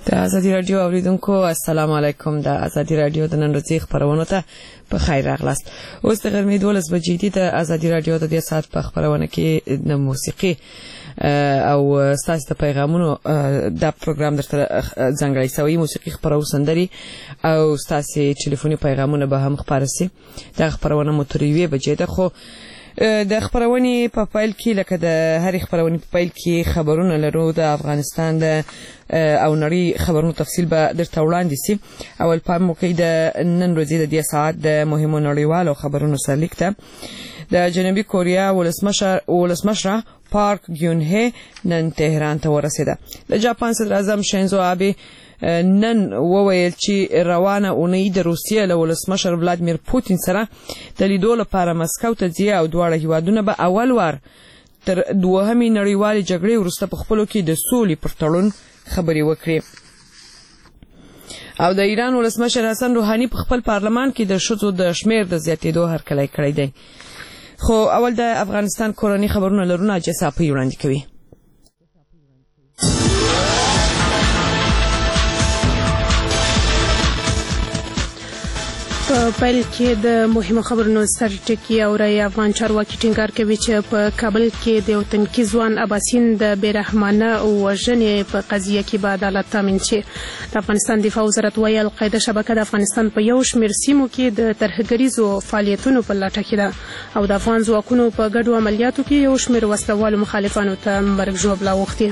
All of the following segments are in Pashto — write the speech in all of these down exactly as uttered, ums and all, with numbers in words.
د ازادي رادیو اوریدونکو السلام علیکم. د ازادي رادیو د نن ورځې خبرونه ته په خیر راغلاست. اوس د غرمې دولس بجې دي. د ازادي رادیو د دې ساعت په خبرونه کې د موسیقي او ستاسو د پیغامونو د پروګرام درته ځانګړی سوی موسیقي خبرو سندري او ستاسو ټلیفوني پیغامونه به هم خبر سي. د خبرونه متریوي بجې ده، خو د خبرونې په فایل کې لکه د هر خبرونې په فایل کې خبرونه لرو. د افغانستان د او نړۍ خبرونو تفصیل به درته وړاندې سي. اول په موقع د نن ورځې د دې ساعت د مهمو نړیوالو خبرونو سرلیک ته د جنوبي کوریا ولسمشر ولسمشر پارک ګیون هی نن تهران ته ورسېده. د جاپان صدر اعظم شینزو آبه نن وویل چې روانه اونۍ د روسیې له ولسمشر ولادیمیر پوتین سره د لیدو لپاره مسکو ته ځي او دواړه هیوادونه به اول وار تر دوهمې نړیوالې جګړې وروسته په خپلو کې د سولې پر تړون خبرې وکړي. او د ایران ولسمشر حسن روحاني په خپل پارلمان کې د ښځو د شمیر د زیاتېدو هرکلی کړی دی. خو اول د افغانستان کورنۍ خبرونه لرو. ناجیه صافی وړاندې کوي. په پیل کې د مهمو خبرونو سرټکی او رای افغان چارواکي ټینګار کوي چې په کابل کې د یو تنکي ځوان اباسین د بیرحمانه وژنې په قضیه کې به عدالت تامین شي. د افغانستان دفاع وزارت وايي القاعده شبکه د افغانستان په یو شمېر سیمو کې د ترهګریزو فعالیتونو په لټه کې ده او د افغان ځواکونو په ګډو عملیاتو کې یو شمېر وسلوالو مخالفانو ته مرګ ژوبله اوښتې.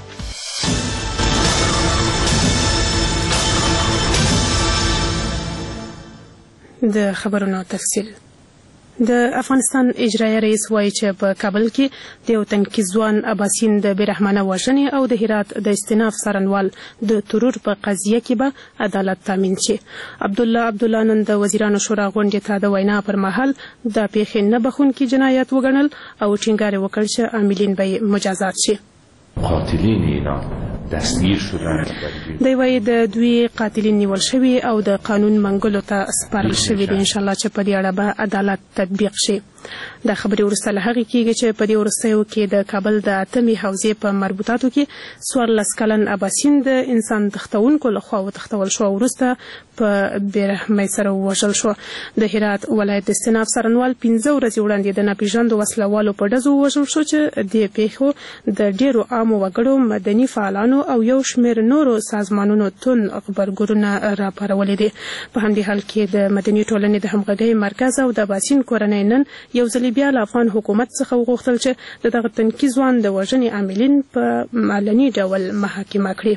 د خبرونو تفصیل. د افغانستان اجرایي رئیس وایي چې په کابل کې د یو تنکي ځوان اباسین د بیرحمانه وژنې او د هرات د استیناف څارنوال د ترور په قضیه کې به عدالت تامین شي. عبدالله عبدالله نن د وزیرانو شورا غونډې ته د وینا پر مهال د پیښې نه بخښونکي جنایت وګڼل او ټینګار یې وکړ چې عاملین به مجازات شي. قاتلین اینا دستگیر شدن. دی وایي د دوی قاتلین نیول شوي او د قانون منګلو ته سپارل شوي دي. انشاءالله چې په دې اړه به عدالت تطبیق شي. د خبرې وروسته له هغې کېږي چې په دې وروستیو کې د کابل د اتمې حوزې په مربوطاتو کې څوارلس کلن اباسین د انسان تښتونکو لخوا وتښتول شو او وروسته په بېرحمۍ سره ووژل شو. د هرات ولایت د استیناف څارنوال پنځه ورځې وړاندې د ناپېژاندو وسلوالو په ډزو ووژل شو چې دې پیښو د ډېرو عامو وګړو، مدني فعالانو او یو شمېر نورو سازمانونو تون غبرګونونه راپارولي دي. په همدې حال کې د مدني ټولنې د همغږۍ مرکز او د اباسین کورنۍ نن یو ځلې بیا له افغان حکومت څخه وغوښتل چې د دغه تنکي ځوان د وژنې عاملین په علني ډول محاکمه کړي.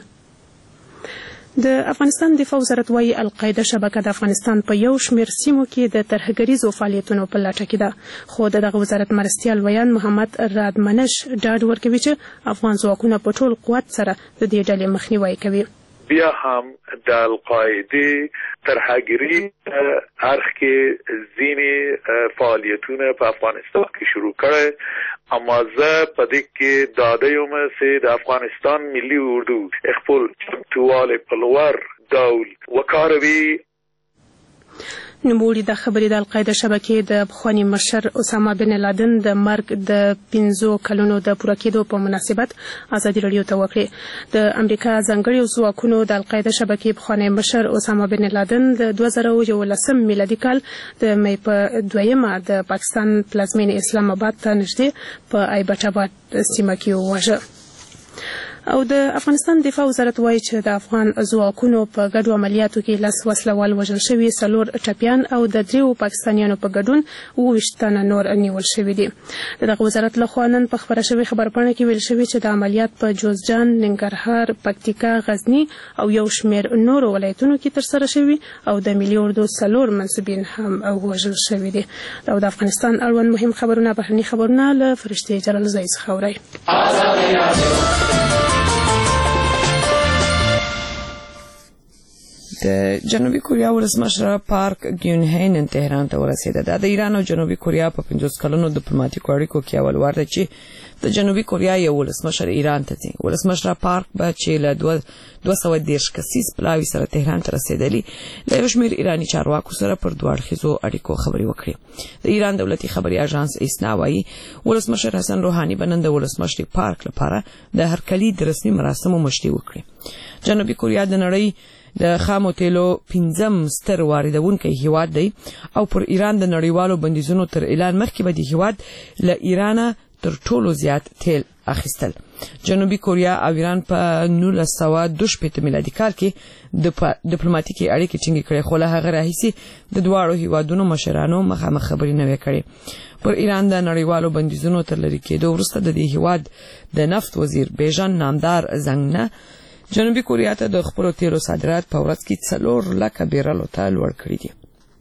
د افغانستان دفاع وزارت وايي القاعده شبکه د افغانستان په یو شمېر سیمو کې د ترهګریزو فعالیتونو په لټه کې ده. خو د دغه وزارت مرستیال ویان محمد رادمنش ډاډ ورکوي چې افغان ځواکونه په ټول قوت سره د دې ډلې مخنیوی کوي. بیا هم د القاعده ترهګری اړخ کې ځینې فعالیتونه په افغانستان کې شروع کړي، اما زه په دې کې داده یم چې د افغانستان ملي اردو خپل چمتووالی په لوړ ډول وکاروي. نوموړي د خبرې د القاعده شبکې د پخواني مشر اسامه بن لادن د مرګ د پنځو کلونو د پوره کېدو په مناسبت ازادي راډیو ته وکړې. د امریکا ځانګړي ځواکونو د القاعده شبکې پخوانی مشر اسامه بن لادن د دوه زره یولسم میلادي کال د مې په دویمه د پاکستان پلازمینې اسلام آباد ته نږدې په ایبټ آباد سیمه کې وواژه. او د افغانستان دفاع وزارت وايي چې د افغان ځواکونو په ګډو عملیاتو کې لس وسلوال وژل شوي، څلور ټپیان او د دریو پاکستانیانو په ګډون اووه ویشت تنه نور نیول شوي دي. د دغه وزارت لخوا نن په خپره شوې خبرپاڼه کې ویل شوي چې د عملیات په جوزجان، ننګرهار، پکتیکا، غزني او یو شمېر نورو ولایتونو کې ترسره شوي او د ملي اردو څلور منصبین هم وژل شوي دي. او د افغانستان اړوند مهم خبرونه بهرني خبرونه له فرشتې جلالزۍ څخه اورئ. د جنوبي کوریا ولسمشر پارک ګیون هی نن تهران ته ورسېده. دا د ایران او جنوبي کوریا په پنځوس کلونو ډیپلوماټیکو اړیکو کې اول وار دی چې د جنوبي کوریا یو ولسمشر ایران ته ځي. ولسمشر پارک به چې له دوه سوه دېرش کسیز پلاوي سره تهران ته رسېدلي له یو شمېر ایراني چارواکو سره پر دوه اړخیزو اړیکو خبرې وکړې. د ایران دولتي خبري اژانس ایسنا وایي ولسمشر حسن روحاني به نن د ولسمشر پارک لپاره د هرکلي د رسمي مراسمو مشري وکړي. جنوبي کوریا د نړۍ د خامو تیلو پنځم ستر واردونکی هیواد دی او پر ایران د نړیوالو بندیزونو تر اعلان مخکې به د هیواد له ایرانه تر ټولو زیات تیل اخیستل. جنوبي کوریا او ایران په نولس سوه دوه شپېته میلادي کال کې د ډیپلوماټیکي اړیکې ټینګې کړې، خو له هغه راهیسې د دواړو هیوادونو مشرانو مخامخ خبرې نه وې کړې. پر ایران د نړیوالو بندیزونو تر لرې کېدو وروسته د دې هیواد د نفت وزیر بیژن نامدار زنګنه جنوبي کوریا ته د خپلو تیلو صادرات په ورځ کې څلور لکه بیرلو ته لوړ کړي دي.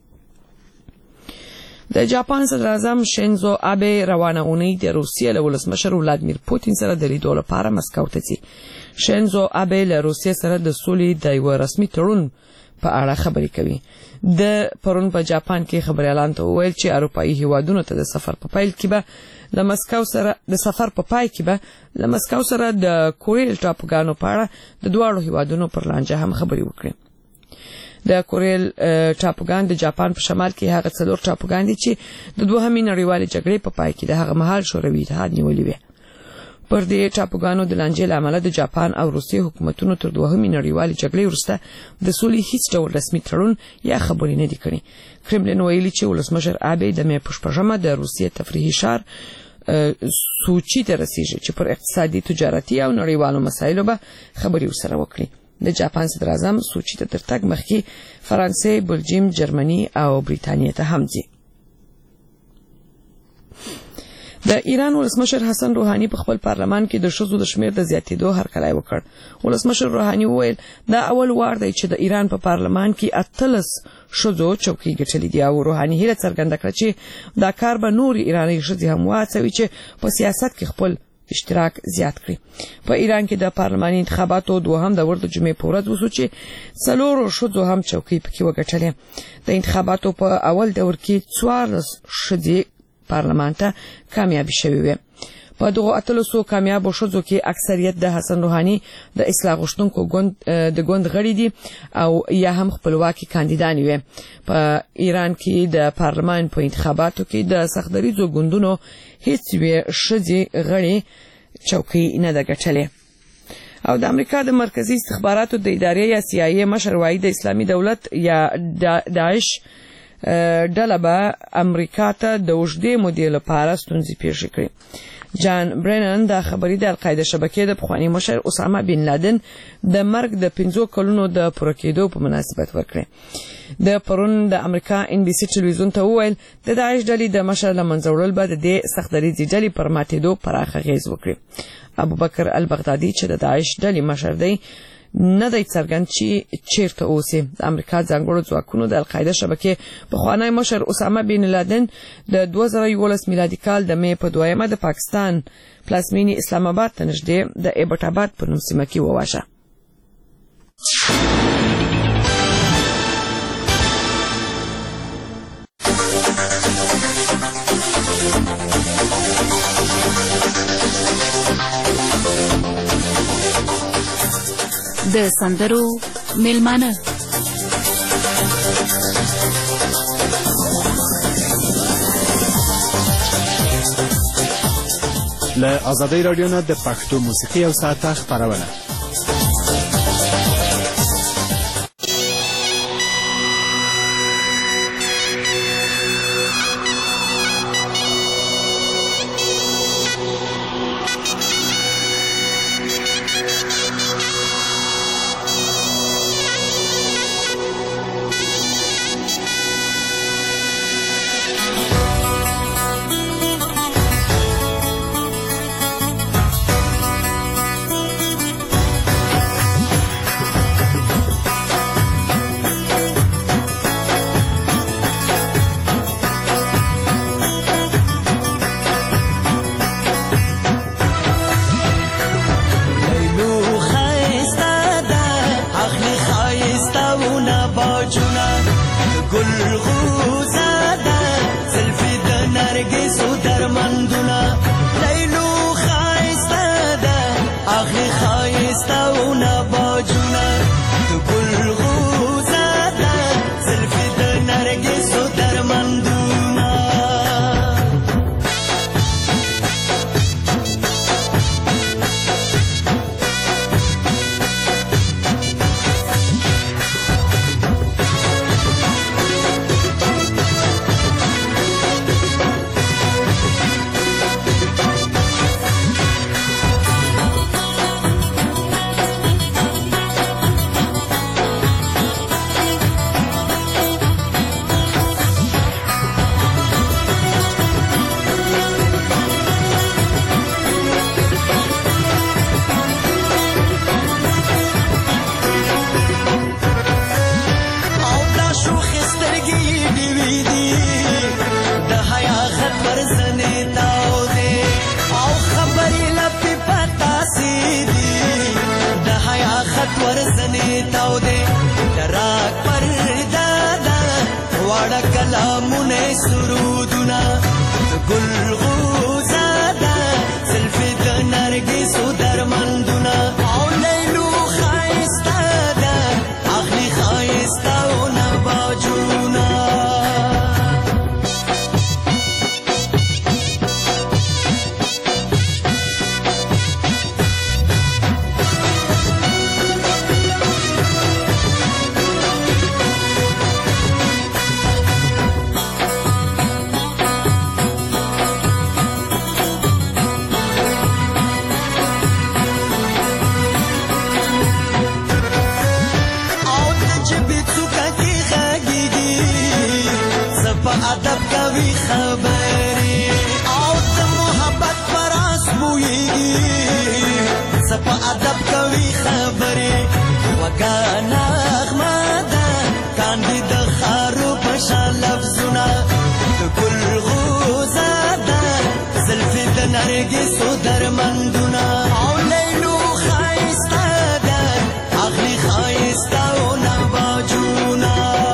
د جاپان صدر اعظم شینزو آبه روانه اونۍ د روسیې له ولسمشر ولادیمیر پوتین سره د لیدو لپاره مسکو ته ځي. شینزو آبه له روسیې سره د سولې د یو رسمي تړون په اړه خبرې کوي. د پرون په جاپان کې خبريالان ته وویل چې اروپایي هیوادونو ته د سفر په پیل کې به له مسکو سره د سفر په پای کې به له مسکو سره د کوریل ټاپوګانو په اړه د دواړو هیوادونو پر لانجه هم خبرې وکړي. د کوریل ټاپوګان د جاپان په شمال کې هغه څلور ټاپوګان دي چې د دوهمې نړیوالې جګړې په پای کې د هغه مهال شوروي اتحاد نیولې وې. پر دې ټاپوګانو د لانجې له امله د جاپان او روسیې حکومتونو تر دوهمې نړیوالې جګړې وروسته د سولې هیڅ ډول رسمي تړون یا خبرې نه دي کړې. کرملین ویلي چې ولسمشر آبه د مې په شپږمه د روسیې تفریحي ښار سوچي ته رسیږي چې پر اقتصادي، تجارتي او نړیوالو مسایلو به خبرې ورسره وکړي. د جاپان صدر اعظم سوچي ته تر تګ مخکې فرانسې، بلجیم، جرمني او بریتانیا ته هم ځي. د ایران ولسمشر حسن روحاني په خپل پارلمان کې د ښځو د شمېر د زیاتېدو هرکلی وکړ. ولسمشر روحاني وویل دا اول وار دی چې د ایران په پارلمان کې اتلس ښځو چوکۍ ګټلې دي او روحاني هیله څرګنده کړه چې دا کار به نورې ایراني ښځې هم وهڅوي چې په سیاست کې خپل اشتراک زیات کړي. په ایران کې د پارلماني انتخاباتو دوهم دور د جمعې په ورځ وشو چې څلورو ښځو هم چوکۍ پکې وګټلې. د انتخاباتو په اول دور کې څوارلس ښځې پارلمان ته کامیابی شوې وې. په دغه اتلسو کامیابو ښځو کې اکثریت د حسن روحاني د اصلاح غوښتونکو ګوند د ګوند غړي دي او یا هم خپلواکي کاندیدانې وې. په ایران کې د پارلمان په انتخاباتو کې د سختدریځو ګوندونو هیڅ یوې ښځې غړي چوکۍ نه ده ګټلې. او د امریکا د مرکزی استخباراتو د ادارې یا سی آی ای مشر وایي د اسلامي دولت یا داعش ډله به امریکا ته د اوږدې مودې لپاره ستونزې پیښې کړي. جان برینن د خبري د القاعده شبکې د پخوانی مشر اسامه بن لادن د مرګ د پنځو کلونو د پوره کېدو په مناسبت ورکړي. د پرون د امریکا ان بي سي ټلویزیون ته وویل د داعش ډلې د مشر له منځه وړل به د دې سختدریځي ډلې پر ماتېدو پراخ اغېز وکړي. ابوبکر البغدادي چې د داعش ډلې مشر دی نه دی څرګند چې چیرته اوسي. د امریکا ځانګړو ځواکونو د القاعده شبکې پخوانی مشر اسامه بن لادن د دوه زره یولس میلادي کال د مې په دویمه د پاکستان پلازمینې اسلام آباد ته نږدې د ایبټ آباد په نوم سیمه کې وواژه. د سندرو میلمانه له آزادۍ راډیو نه د پښتو موسیقي او ساعته خپرونه. رات ورزنې تاو دې دراک پردا دا واړه کلامونه سرودونه ګل غوزه ده زلفې د نرګسو درمندونه او لیلو ښایسته ده اخلي ښایستهونه باجونه ادب کوي خبرې او د محبت پر اس بوېږي سپه ادب کوي خبرې وګا نغمه ده کاندي د خارو په شان لفظونه د ګل غوزه ده زلفې د نرګسو درمندونه او لیلو ښایسته ده اخلي ښایستهونه باجونه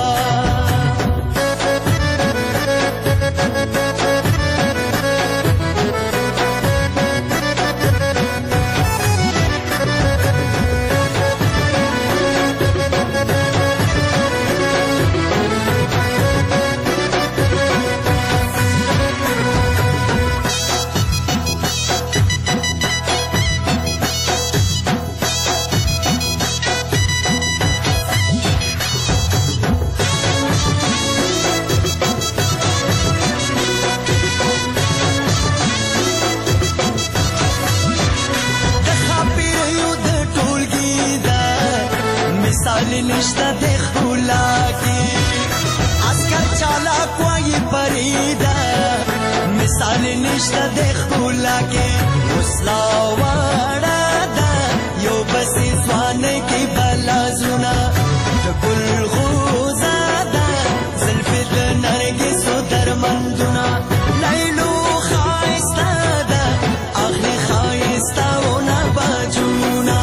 نشته د ښکلا کې عسکر چالاک وایي پریده مثال نشته د ښکلا کې وسلا واړه ده یو بسې ځوانۍ کې بلازونه د ګل غوزه ده زلفې د نرګسو درمندونه لیلو ښایسته ده اخلي ښایستهونه باجونه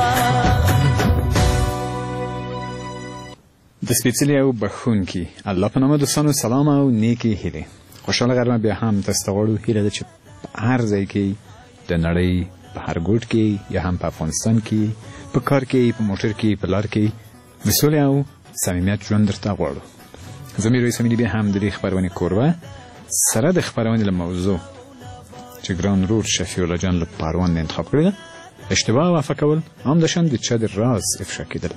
د سپېڅلي او بښونکي الله په نامه دوستانو سلام او نیکې هیلې. خوشحاله غرمه بیا هم تاسو ته غواړو. هیله ده چې په هر ځای کې د نړۍ په هر ګوټ کې یا هم په افغانستان کې په کار کې په موټر کې په لار کې د سولې او صمیمیت ژوند درته غواړو. زه میرویس امیدي بیا هم د دې خپرونې کوربه سره د خپرونې له موضوع چې ګران رور شفیع الله جان له پاروان نه انتخاب کړې ده اشتباه او عفه کول هم د شان د چا د راز افشا کېدل.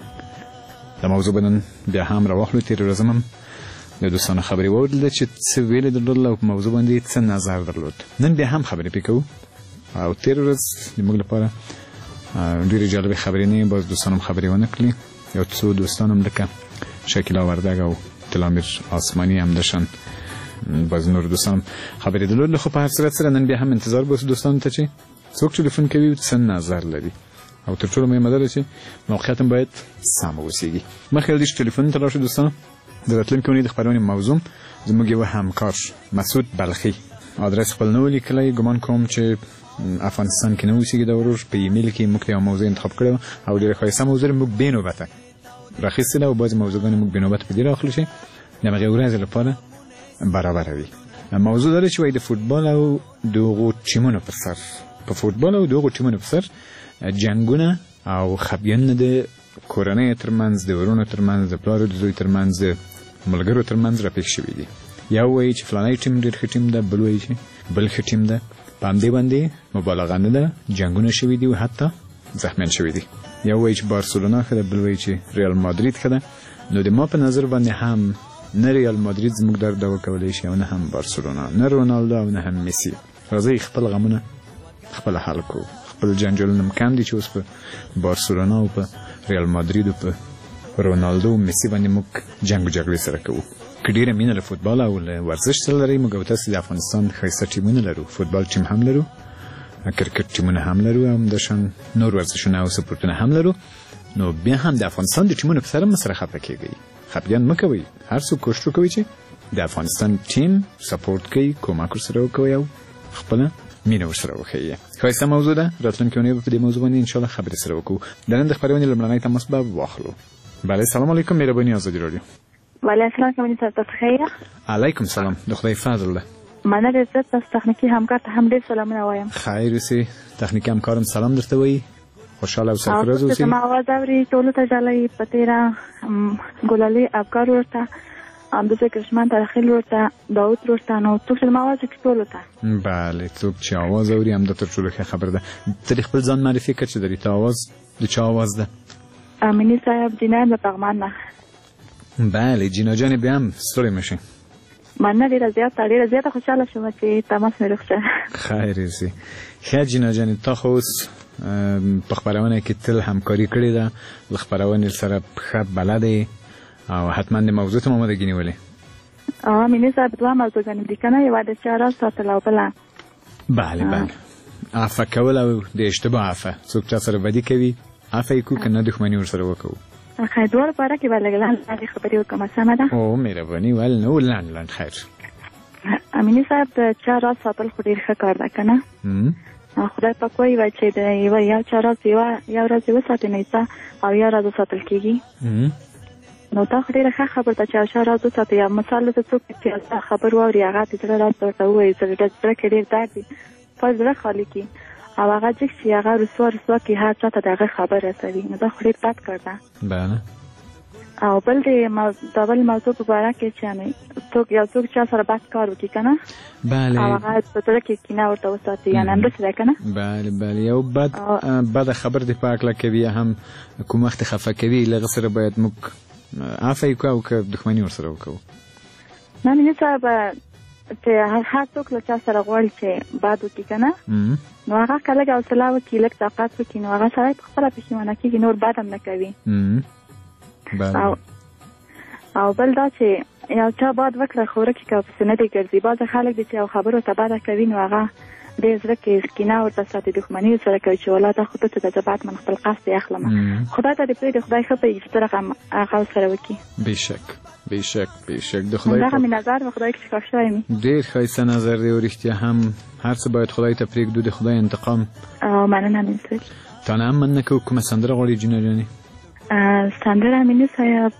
د موضوع بدن بیا هم راواخلو. تېره ورځ هم د دوستانو خبرې واورېدله چې څه ویلې درلودل او په موضوع باندې څه نظر درلود. نن بیا هم خبرې پرې کوو او تېره ورځ د موږ لپاره ډېرې جالبې خبرې نه وې. بعض دوستان هم خبرې ونه کړلې. یو څو دوستان هم لکه شکیلا وردګ او تلامیر آسماني همداشان بعض نور دوستان هم خبرې درلودله. خو په هر صورت سره نن بیا هم انتظار به وسو دوستانو ته چې څوک ټلیفون کوي او څه نظر لري او تر ټولو مهمه ده چې موقعیت هم باید سم اوسېږي. مخکې له دې چې ټلیفون ته لاړ شو دوستانو د راتلونکې اونۍ د خپرونې موضوع زموږ یو همکار مسعود بلخي ادرس خپل نه و لیکلی. ګمان کوم چې افغانستان کې نه اوسېږي د ورور په ایمیل کې موږ ته یو موضوع انتخاب کړې وه او ډېره ښایسته موضوع موږ بې نوبته راخیستې ده او بعضې موضوعګانې موږ بې نوبته په دې راخلو چې د همغې ورځې لپاره برابره وي. موضوع دا ده چې وایي د فوټبال او د هغو ټیمونو په سر په فوټبال او د هغو ټیمونو په سر جنګونه او خپګانونه د کورنۍ ترمنځ د ورونو ترمنځ د پلار د زوی ترمنځ د ملګرو ترمنځ راپېښ شوي دي. یو وایي چې فلانی ټیم ډېر ښه ټیم ده، بل وایي چې بل ښه ټیم ده. په همدې باندې مبالغه نه ده، جنګونه شوي دي او حتی زخمیان شوي دي. یو وایي چې بارسلونا ښه ده، بل وایي چې ریال مادرید ښه ده. نو د ما په نظر باندې هم نه ریال مادرید زموږ درد دوا کولی شي او نه هم بارسلونا، نه رونالدو او نه هم میسي. راځئ خپل غمونه خپله حل کړو. خپل جنجالونه هم کم دي چې اوس په بارسلونا او په ریال مادرید او په رونالدو او میسي باندې موږ جنګ و جګړې سره کوو. که ډېره مینه له فوټبال او له ورزش سره لرئ، موږ او تاسې د افغانستان ښایسته ټیمونه لرو. فوټبال ټیم هم لرو، کرکټ ټیمونه هم لرو، همداشان نور ورزشونه او سپورټونه هم لرو. نو بیا هم د افغانستان د ټیمونو په سره مه سره خفه کېږئ، خفګان مه کوئ. هر څوک کوښښ وکوئ چې د افغانستان ټیم سپورټ کوي، کومک ورسره وکوئ او خپله مینه ورسره وښیي. ښایسته موضوع ده، راتلونکې اونۍ به په دې موضوع باندې انشاءالله خبرې سره وکړو. د نن د خپرونې لومړنی تماس به واخلو. بله، سلام علیکم، مهرباني آزادي راډیو. وعلیکم السلام، کوم تاسو ته خیر؟ علیکم سلام، د خدای فضل ده. مننه عزت، تاسو تخنیکی همکار ته هم ډېر سلامونه وایم. خیر اوسې، تخنیکی همکارم سلام درته وایي. خوشحاله او سرفراز اوسئ. زما اواز اوري، ټولو ته ژاړئ په تېره ګلالۍ افکار ورته، همداسې کرشمان ترخیل ورته، داود ورته، نو څوک چې زما اواز وکړي ټولو ته. بله، څوک چې اواز اوري همدا تر ټولو ښه خبره ده. ته د خپل ځان معرفي کړه چې د ریتا اواز د چا اواز ده؟ امیني صاحب جناب د پغمان نه. بله، جینا جانې بیا هم ستړې مه شئ. مننه ډېره زیاته ډېره زیاته خوشحاله شوم چې تماس مې روغ شه. خیر اوسې. ښه جینا جانې، تا خو اوس په خپرونه کې تل همکاري کړې ده، له خپرونې سره ښه بلدې او حتما د موضوع ته مو آمادګي نیولې. امیني صاحب دوه موضوعګانې دي که نه، یوه د چا راز ساتل او بله بله بله عفه کول او د اشتباه عفه. څوک چا سره بدي کوي عفه یې کړو، که نه دښمني ورسره وکړو. خیر، دواړو په اړه کې به لږ لنډ لنډې خبرې وکړم، سمه ده؟ او مهرباني ول نه لنډ لنډ. خیر امیني صاحب، د چا راز ساتل خو ډېر ښه کار ده که نه؟ خدای پاک وایي چې د یوه یو چا راز یو راز یې وساتې نه او یو راز وساتل کېږي. نو دا خو ډېره ښه خبره ده چې یو چا راز وساتې. یا مثال دلته څوک چې یو خبر واوري، هغه د زړه راز ورته ووایي، زړه کې ډېر درد وي، خپل زړه خالي کړي او هغه جګ شي، هغه رسوا رسوا کړي، هر چا ته د هغه خبر رسوي. نو دا خو ډېر بد کار ده. بله. او بل د دا بل موضوع په باره کې چې څوک یو څوک چا سره بد کار وکړي که نه، بله، او هغه په زړه کې کینه ورته وساتي، یعنې همداسې ده که نه؟ بله بله، یو بد بده خبر دې په هکله کوي، هم کوم وخت خفه کوي، له هغه سره باید موږ عفه یې کړو او که دښمني ورسره وکړو. نه مینې صاحب، چې هر څوک له چا سره غواړي چې بد وکړي که نه، نو هغه که لږ حوصله وکړي، لږ طاقت وکړي، نو هغه سړی په خپله پښیمانه کېږي، نور بد هم نه کوي. او او بل دا چې یو چا بد وکړه خو ورکې که پسې نه دی ګرځي. بعضې خلک دي چې یو خبر ورته بده کوي، نو هغه ډېر زړه کې کینه ورته ساتي، دښمني ورسره کوي چې والله دا خو ته څه ده، زه بعد من خپل قصد یې اخلم. خدای ته دې پرېږدي، خدای ښه پوهېږي چې ته هغه ورسره وکړي. بېشک بېشک بېشک د خدای دغه مې نظر و، خدای کې شفاف شوی مې. ډېر ښایسته نظر دی او رښتیا هم هر څه باید خدای ته پرېږدو، د خدای انتقام. او مننه مې صاحب. تا نه هم مننه کوو. کومه سندره غواړې جینا جانې؟ سندره مینې صاحب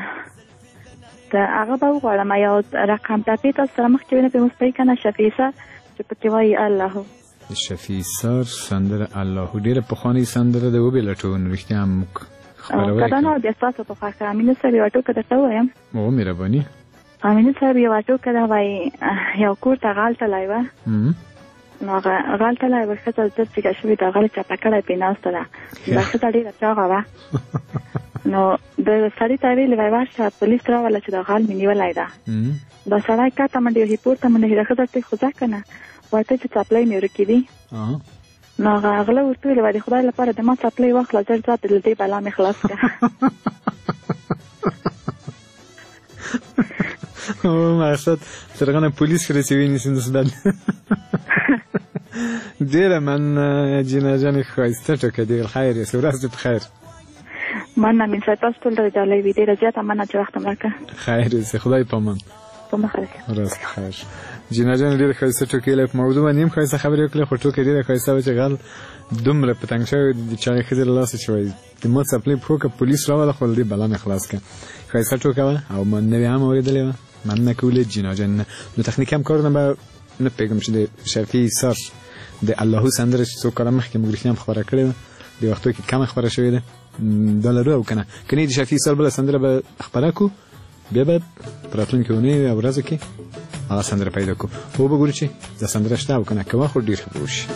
د هغه به وغواړم، یو رقم ټپې تاسو سره مخکې وینه پرې مو که نه، شفیع سر چې پکې وایي اللهو. شفیع سر سندره اللهو ډېره پخوانۍ سندره ده، وبېلټو. نو رښتیا هم موږ خپرولی که دا نه بیا ستاسو په خوښه. امینه صاحب یوه ټوکه درته ووایم؟ او مهرباني. امینه صاحب یوه ټوکه ده، وایي یو کور ته غل تللی وه، نو هغه غل تللی وه، ښځه زر جګه شوې ده، غل چپه کړی پرې ناسته ده، دا ښځه ډېره چاغه وه. نو د سړي ته ویلې وای ورشه پولیس راوله چې دا غل مې نیولی ده. دا سړی کاته منډې وهي، پورته منډې وهي، ښځه ته خو ځه که نه، وایي ته چې څپلۍ مې ورکې دي. نو هغه غله ورته ویلې وای د خدای لپاره د ما څپلۍ واخله، زر ځه له دې بلا مې خلاص کړه. مقصد سرغنه پولیس رسوي نیسي نسبت. ډېره مننه جینا جانې، ښایسته ټوکه دی. خیر یې، ورځ دې په خیر. مننه مین صاحب، تاسو ټول ته ډالۍ وي، ډېره زیاته مننه چې وخت مو راکړه. خیر اوسې، خدای په امان. په مخه راکړه. ورځ په خیر. جینا جانې ډېره ښایسته ټوکې ویلې، په موضوع باندې هم ښایسته خبرې وکړې، خو ټوکې ډېره ښایسته وه چې غل دومره په تنګ شوی د چا ښځې له لاسه چې وایي د ما څپلۍ پښو که پولیس راوله، خو له دې بلا مې خلاص کړه. ښایسته ټوکه وه او نوې هم اورېدلې وه. مننه کوو له جینا جانې نه. نو تخنیکي همکارونه به نه پوهېږم چې د شفیع سر د اللهو سندره چې څو کاله مخکې موږ رښتیا هم خپره کړې وه، د وختو کې کمه خپره شوې ده، دا لرو او که نه که نه د شفیع سر بله سندره به خپره کړو، بیا به په راتلونکې اونۍ او ورځو کې هغه سندره پیدا کړو. خو به ګورو چې دا سندره شته او که نه، که وخت ډېر ښه به وشي.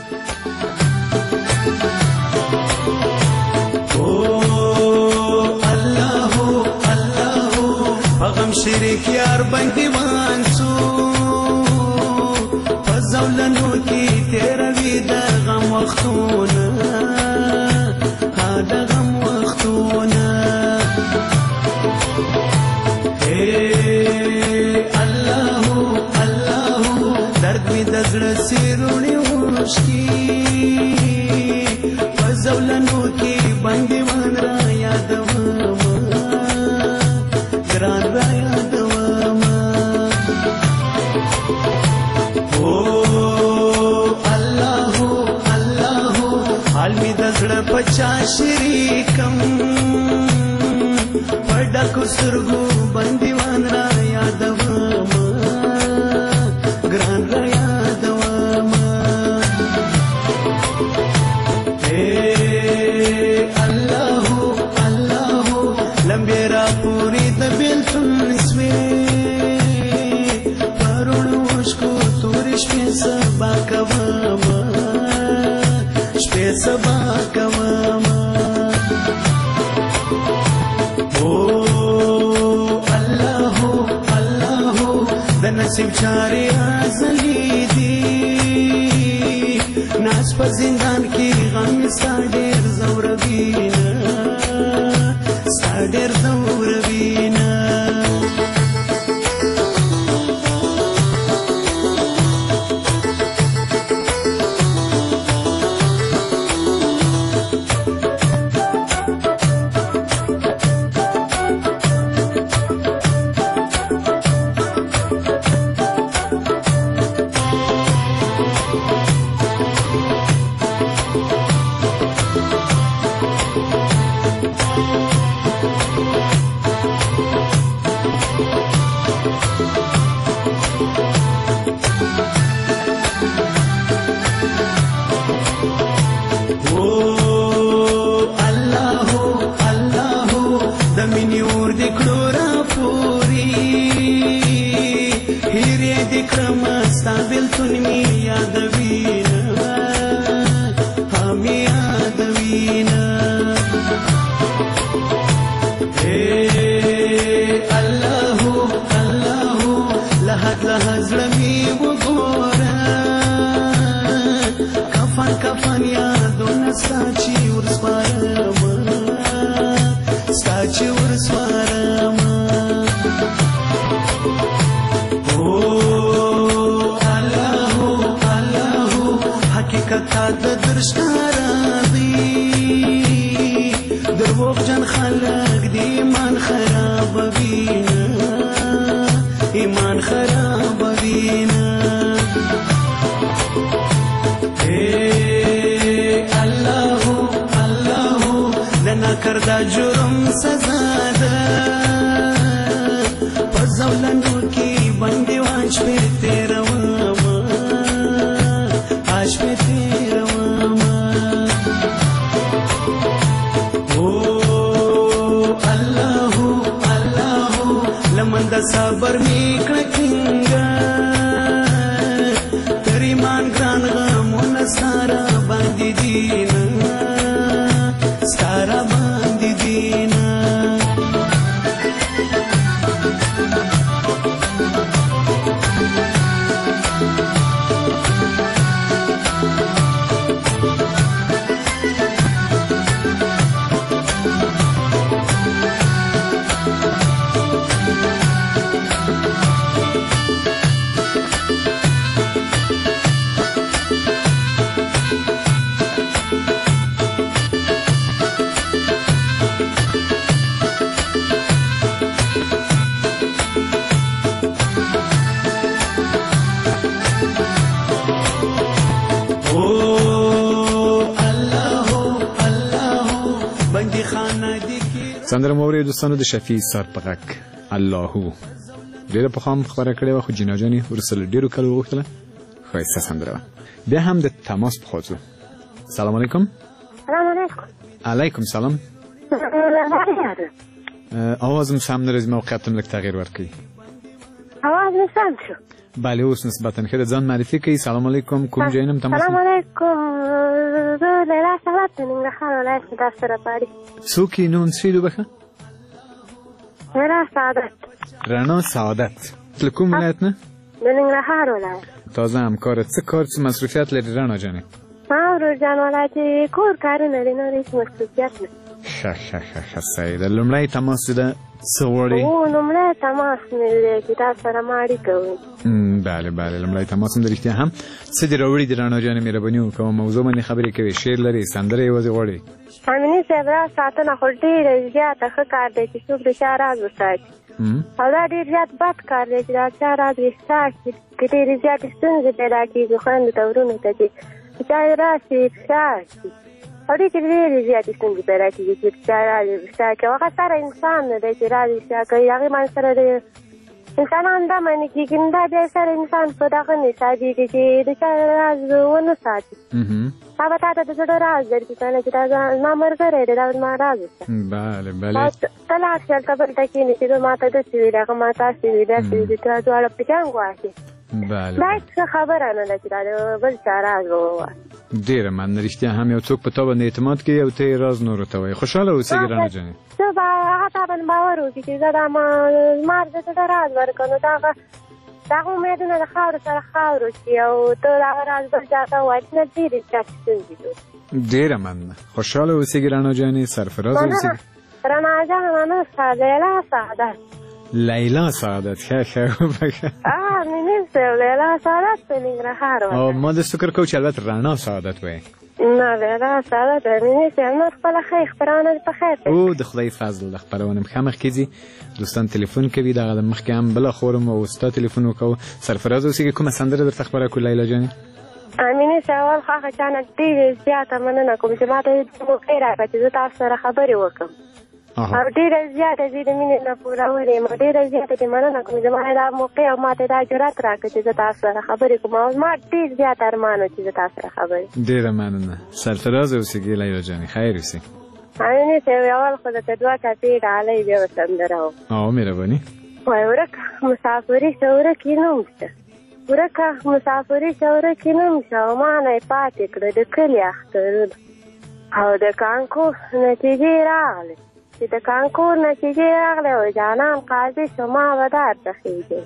غم شریک یار باندې وانسو، په زولنو کې تیروي د غم وختونه، ها د غم وختونه. الله الله درد می د زړه سیرونی وشکی، شریکم پډکو سترګو بندیوان را یادوم ګران را یادوم اے الله الله لمبه را پوری د بیلتون نسوي پرونو شکو تورش په سبا کوم شپه سبا کوم نصیب چارې ازلی دي ناز په زندان کې غم ستا ډېر زوروینه ستا ډېر زوروینه کردا جرم سزا ده په زولنو کې باندې واش په تیروم آش په تیروم او الله الله لمن د صبر می کړنګا تر ایمان ګران غمون سارا باندې دین سارا باندې دین سندره موري دوستانو د شفیع سرپغک الله ډیره په خام خبره کړې و خو جناجانی ورسره ډیرو کلو وغوښتله ښایسته سندره بیا هم د تماس په خاطر سلام علیکم سلام علیکم علیکم سلام آوازم سم نرز موقعیتم لک تغییر ورکی آواز سم شو بله اوس نسبتا خیلی ځان معرفي کوي سلام علیکم کوم ځای تماس سلام علیکم زه لیلا سعادت د ننګرهار ولایت کې تاسو سره پاري څوک یې نوم څه دی بخه رڼا سعادت رڼا سعادت له کوم ولایت نه د ننګرهار ولایت تازه همکاره څه کار څه مصروفیت لري رڼا جانې ما ورور جان ولایت کور کارونه لري نو هیڅ مصروفیت نه ښه ښه ښه ښه صحیح ده لومړی تماس ده څه غواړې او لومړی تماس مې دی چې تاسو سره ما اړیکه وم بله بله لومړی تماس هم د رښتیا هم څه دې راوړي د رڼا جانې مهرباني وکړه موضوع باندې خبرې کوې شعر لرې سندره یوازې غواړې امیني صاحب راز ساتنه خو ډېره زیاته ښه کار دی چې څوک د چا راز وساتي او دا ډېر زیات بد کار دی چې دا چا راز وساتي که ډېرې زیاتې ستونزې پیدا کېږي خویندو ته ورونو ته چې چا یې راز شي افشا شي او دې کې ډېرې زیاتې ستونزې پیدا کېږي چې چا راځي شا کوي هغه سره انسان نه دی چې راځي شا کوي هغې باندې سره د انسانان دا منې کېږي نو دا بیا سره انسان په دغه نه حسابېږي چې د چا راز ونه ساتي هغه تا ته د زړه راز درکړي که نه چې دا زما ملګری دی دا زما راز وسته بله بله ته لاړ شې هلته بل ته کښېنې چې ما ته داسې وي هغه ما تاسې وي داسې وي تا دواړه په جنګ واخلي دا هېڅ ښه خبره نه ده چې دا د بل چا راز ووایي ډېره مننه رښتیا هم یو څوک په تا باندې اعتماد کوي او ته یې راز نورو ته وایي خوشحاله اوسېږي رڼا جانې زه به هغه تا باندې باور وکړي چې زه دا ما زما د زړه راز ورکړه نو دا هغه د هغه امیدونه د خاورو سره خاورو شي او ته د هغه راز بل چا ته ووایي نه ډېرې زیاتې ستونزې جوړ ډېره مننه خوشحاله اوسېږي رڼا جانې سرفراز اوسېږي رڼا جانه مننه ستا لیلا سعادت لیلا سعادت ښه ښه وبښه مینم صاحب لیلا سعادت په ننګرهار او ما د فکر کوم چې البته رڼا سعادت وایي نه لیلا سعادت مینم صاحب نو خپله ښې خپرونه په خیر او د خدای فضل د خپرونه مخامخ کېږي دوستان تلیفون کوي دغه د مخکې هم بله خورم او ستا تلیفون وکړو سرفراز اوسېږي کومه سندره درته خپره کړو لیلا جانې مینې صاحب اول خو هغه چا نه ډېرې زیاته مننه کوم چې ما ته موقع راکړه چې زه تاسو سره خبرې وکړم او ډېره زیاته زه د مینې نه پوروړې یم ډېره زیاته دې مننه کوم زما دا موقع او ما ته دا جرأت راکړه چې زه تاسو سره خبرې کوم او زما ډېر زیات ارمان و چې زه تاسو سره خبرې ډېره مننه سرفراز اوسېږي لیلا جانې خیر اوسې مینې صاحب اول خو درته دوه ټپې ډالۍ بیا به سندره وم او مهرباني وایي ورکه مسافري شه ورکې نوم شه ورکه مسافري شه ورکې نوم شه او ما نه یې پاتې کړه د کلي اخترونه او د کانکو نتیجې راغلې چې د کانکور نتیجې راغلی و جانان قاضي شو ما به درته ښېګم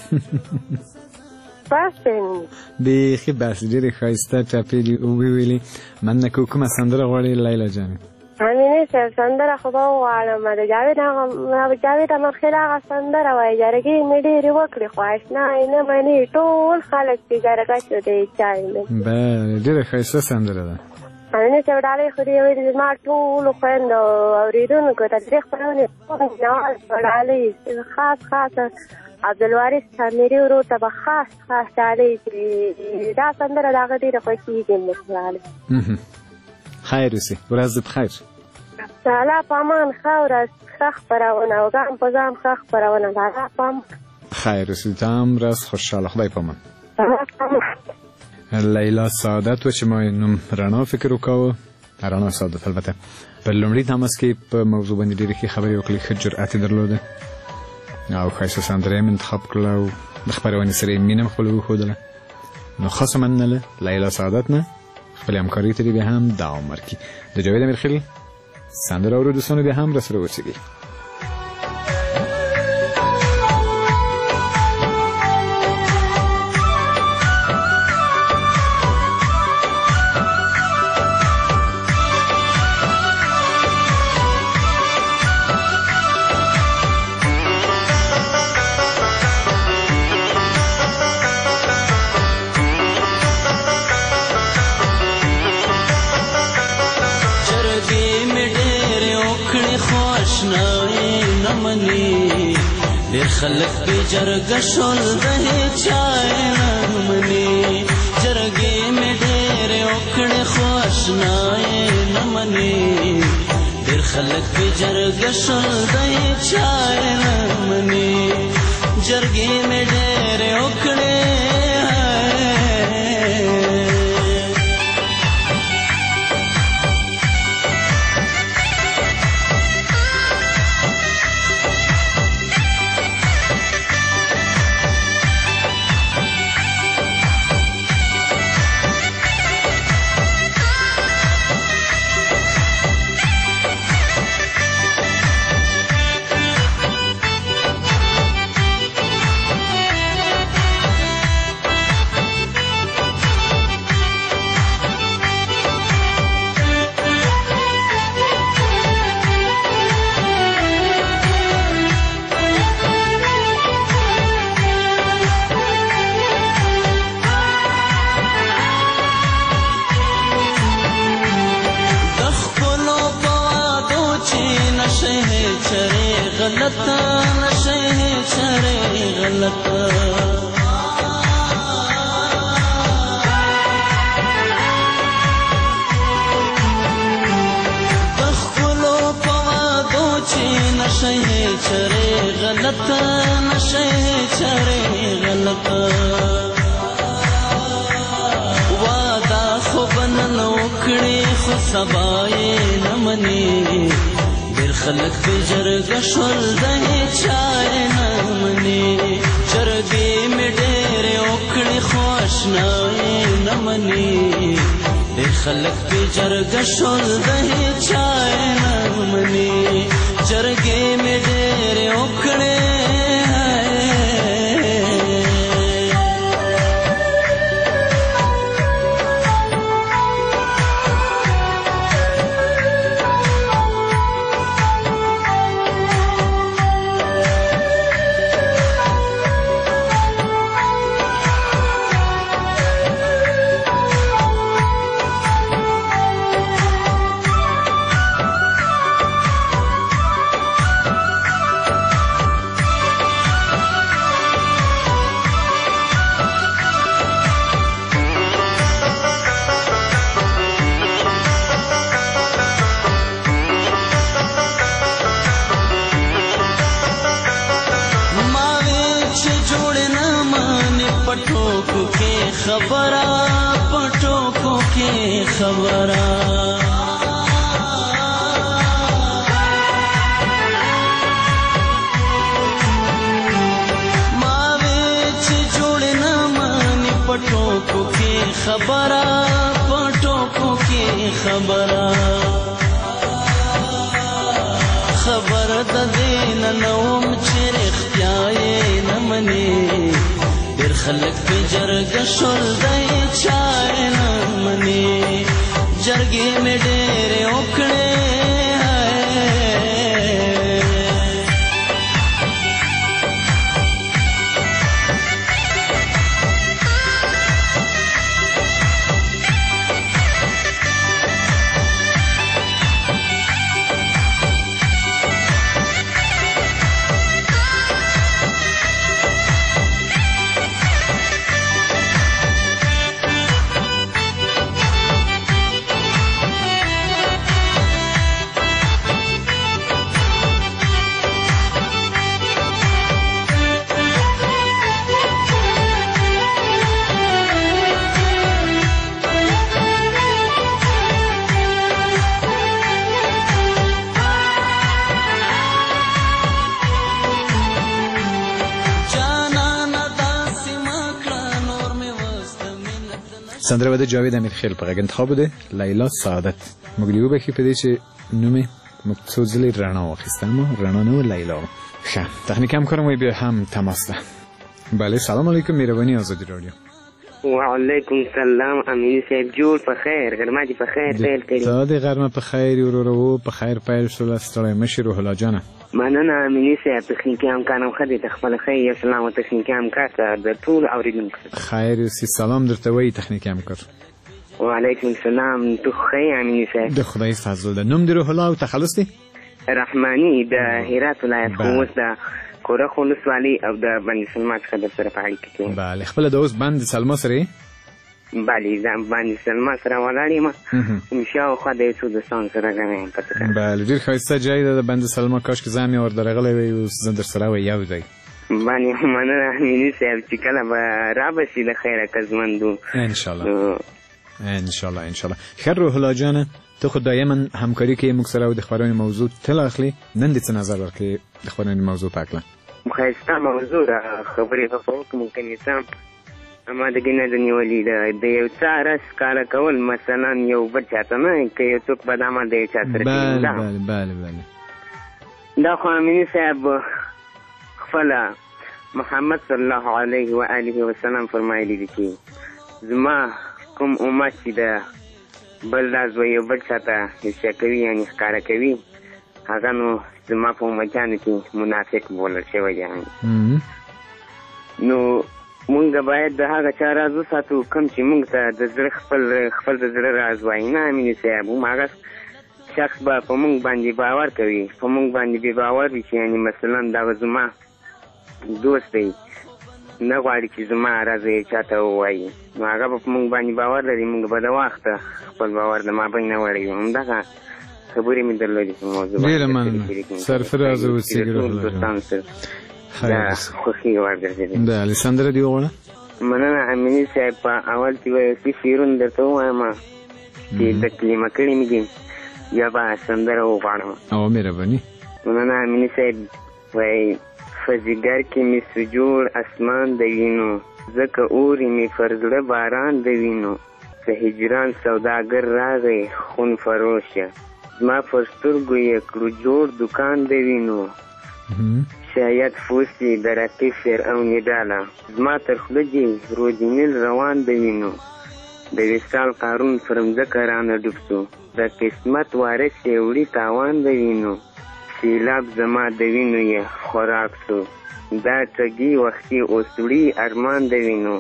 بس دی بیخي بس ډېرې ښایسته ټپې دي وویلې مننه کوو کومه سندره غواړې لیلا جانې امینې صاحب سندره خو به وغواړم د جاوید هغه جاوید امیرخېل هغه سندره وایي جرګې مې ډېرې وکړې خو اشنا یې نه مني ټول خلک چې جرګه شو دی چا یې نه بله ډېره ښایسته سندره ده امینې صاحب ډالۍ خو دې ویلې زما ټولو خویندو اورېدونکو ته د دې خپرونې ډالۍ خاص خاص عبدالوارث سامري ورور ته به خاص خاص ډالۍ چې دا سندره د هغه ډېره خوښېږي مې ډالۍ خیر اوسې ورځ دې بخیر د الله په امان ښه ورځ ښه خپرونه او ګام په ګام ښه خپرونه د الله په امان خیر اوسې ته هم ورځ خوشحاله خدای په امان لیلا سعادت و چې ما نوم رڼا فکر وکاوه رڼا سعادت البته په لومړي تماس کې په موضوع باندې ډېرې ښې خبرې وکړې ښه جرأت یې درلوده او ښایسته سندره یې انتخاب کړله او د خپرونې سره یې مینه خپله وښودله نو خاصه مننه له لیلا سعادت نه خپلې همکارۍ ته دې بیا هم دوام ورکړي د جاوید امیرخېل سندره اورو دوستانو بیا هم راسره اوسېږئ خلق به جرګه شول د هیچا نه مني جرګې مې ډېرې وکړې خو اشنا یې نه مني ډېر خلق به جرګه شول د هیچا نه مني جرګې مې ډېرې وکړې چې نشه چرې غلط نشه چرې غلط وادا خو بنن وکړي خو سبا یې نه مني ډېر خلک په جرګه شول د هیچا یې نه مني جرګې مې ډېرې وکړي خو اشنا یې نه مني ډېر خلک په جرګه شول د هیچا یې نه مني جرګې مې ډېرې وکړي پټوکو کې خبره پټوکو کې خبره ما وې چې جوړ نه مانی پټوکو کې خبره پټوکو کې خبره خبر د دین نوم چې رښتیا یې نه مني ډېر خلک په جرګه شول د هیچا یې نه مني جرګې مې ډېرې وکړې سندره بده جاوید امیرخیل په غږ انتخاب بوده لیلا سعادت موږ دیو به کې په دې چې نومې مقصودلی رڼا واخیسته اما رڼا نه و لیلا ښه تخنیک هم کارم وی بیا هم تماس ده بله سلام علیکم مهربانی آزادی رادیو وعلیکم سلام امین صاحب جوړ په خیر غرمه دې په خیر پیل کړي تا دې غرمه په خیر ورو په خیر پیل شول ستړی مشي روح الله جانه مننه امین صاحب تخنیکی همکارم خدای ته خپل خیر سلام او تخنیکی همکار ته د ټول اوریدونکو خیر سي سلام درته وی تخنیکی همکار وعلیکم السلام تو خیر امین صاحب د خدای فضل ده نوم دې روح الله او تخلص دی رحمانی د هرات ولایت خوست د کوره خلص والی او د بند سلما څخه د سره پاړی کې bale خپل د اوس بند سلما سره bale ځم بند سلما سره ولاړې ما ان شاء الله خو د څو د سان سره غواړم پته bale ډیر ښایسته ځای ده د بند سلما کاش کې ځان اور درغلې وي او زندر سره وي یو ځای باندې مننه مینی صاحب چې کله به را بشي د خیره کزمندو ان شاء الله ان شاء الله ان شاء الله خیر روح الله جانه ته خو دایما همکاري کې موږ سره د خبرونې موضوع تل اخلي نن دې څه نظر ورکړي د خبرونې موضوع په اړه ښایسته موضوع ده خبرې په فوق ممکن انسان اما د ګنه د نیولې ده د یو څه رس کار کول مثلا یو بل چاته نه کې یو څوک بدامه دی چا سره بله بله بله بله دا خو امین صاحب خپل محمد صلی الله علیه و آله وسلم فرمایلی دي چې زما کوم امت چې ده بل راز و یو بل چاته افشا کوي یعنې ښکاره کوي هغه نو زما په امتیانو کې منافق بولل شوی یعنې نو مونږ باید د هغه چا راز وساتو کوم چې مونږ ته د زړه خپل خپل د زړه راز وایي نه امین صاحب هم هغه شخص به په مونږ باندې باور کوي په مونږ باندې بې باور وي چې یعنې مثلا دا به زما دوست دی نه غواړي چې زما راز یې چاته ووایي نو هغه به په مونږ باندې باور لري مونږ به د وخته خپل باور د مابین نه وړی همدغه خبرې مې درلودې په موضوع باندې. ډېره مننه سرفراز اوسېږي روح الله جان. دوستانو سره دا خوښي وګرځېدې. د الیساندرا دې وغواړه. مننه امیني صاحب. په اول کې به یو څه شعرونه درته ووایم چې د کلمه کړي مې دي، یا به سندره وغواړم. او مهرباني. مننه امیني صاحب. وایي فزیګر کې مې سجوړ اسمان د وینو، ځکه اوري مې پر زړه باران د وینو. که هجران سوداګر راغی خون فروشه، زما پر سترګو یې کړو جوړ دکان د وینو. شاید فوسی د رقیب فرعون ډاله، زما تر خوله دې رودینل روان د وینو. د وصال قارون پر مځکه رانه ډوب سو، د قسمت وارث یې وړي تاوان د وینو. سیلاب زما د وینو یې خوراک سو، دا ټګي وختي اوس وړي ارمان د وینو.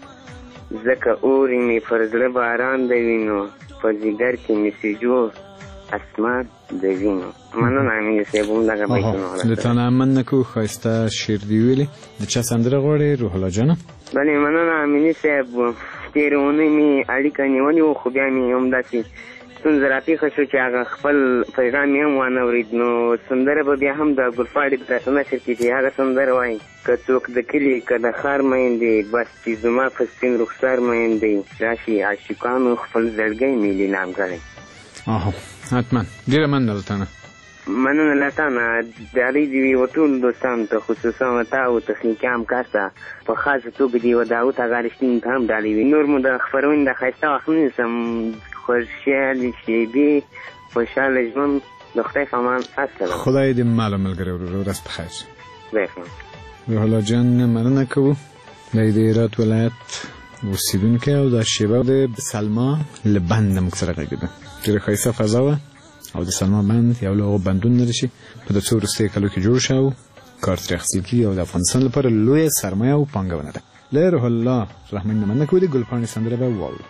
ځکه اوري مې پر زړه باران د وینو، په ځیګر کې مې سجور اسمان د وینو. مننه امین صاحب. همدغه بیتونه د تا نه مننه کوو. ښایسته شعر دې ویلې. د چا سندره غواړې روح الله جانه؟ بلې مننه امیني صاحب. تېرې اونۍ مې اړیکه نیولې وه، خو بیا مې همداسې ستونزه راپېښه شو چې هغه خپل پیغام یې هم وانه اورېد. نو سندره به بیا هم د ګلپاڼې په نشر کې چې هغه سندره وایي که څوک د کلي که د ښار میندې، بس چې زما په سپین رخسار میندې، راشي عاشقانو خپل زړګی مې لیلام کړی. آها حتما. ډېره مننه له تا نه. مننه له تا نه. ډالۍ دې وي و ټولو دوستانو ته، خصوصا و تا او تخنیکي همکار ته په خاصه توګه دې و داود هغه رښتیني ته هم ډالۍ وي. نور مو د خپرونې د ښایسته وخت نه نیسم. خوشحالې شېبې، خوشحاله ژوند، د خدای په امان. السلام. خدای دې ماله ملګری ورور ورځ په خیر. خدای خیر. روح الله جان مننه کوو. دی د هرات ولایت اوسېدونکی او دا شیبه د سلما له بند نه موږ سره غږېده. ډېره ښایسته فضا وه او د سلما بند یو له هغو بندونو نه چې په د څو وروستیو کلو کې جوړ شو او کار ترې اخیستل کېږي او د افغانستان لپاره لویه سرمایه او پانګونه ده. له روح الله رحمن نه مننه کوو. د ګلپاڼې سندره به واورو.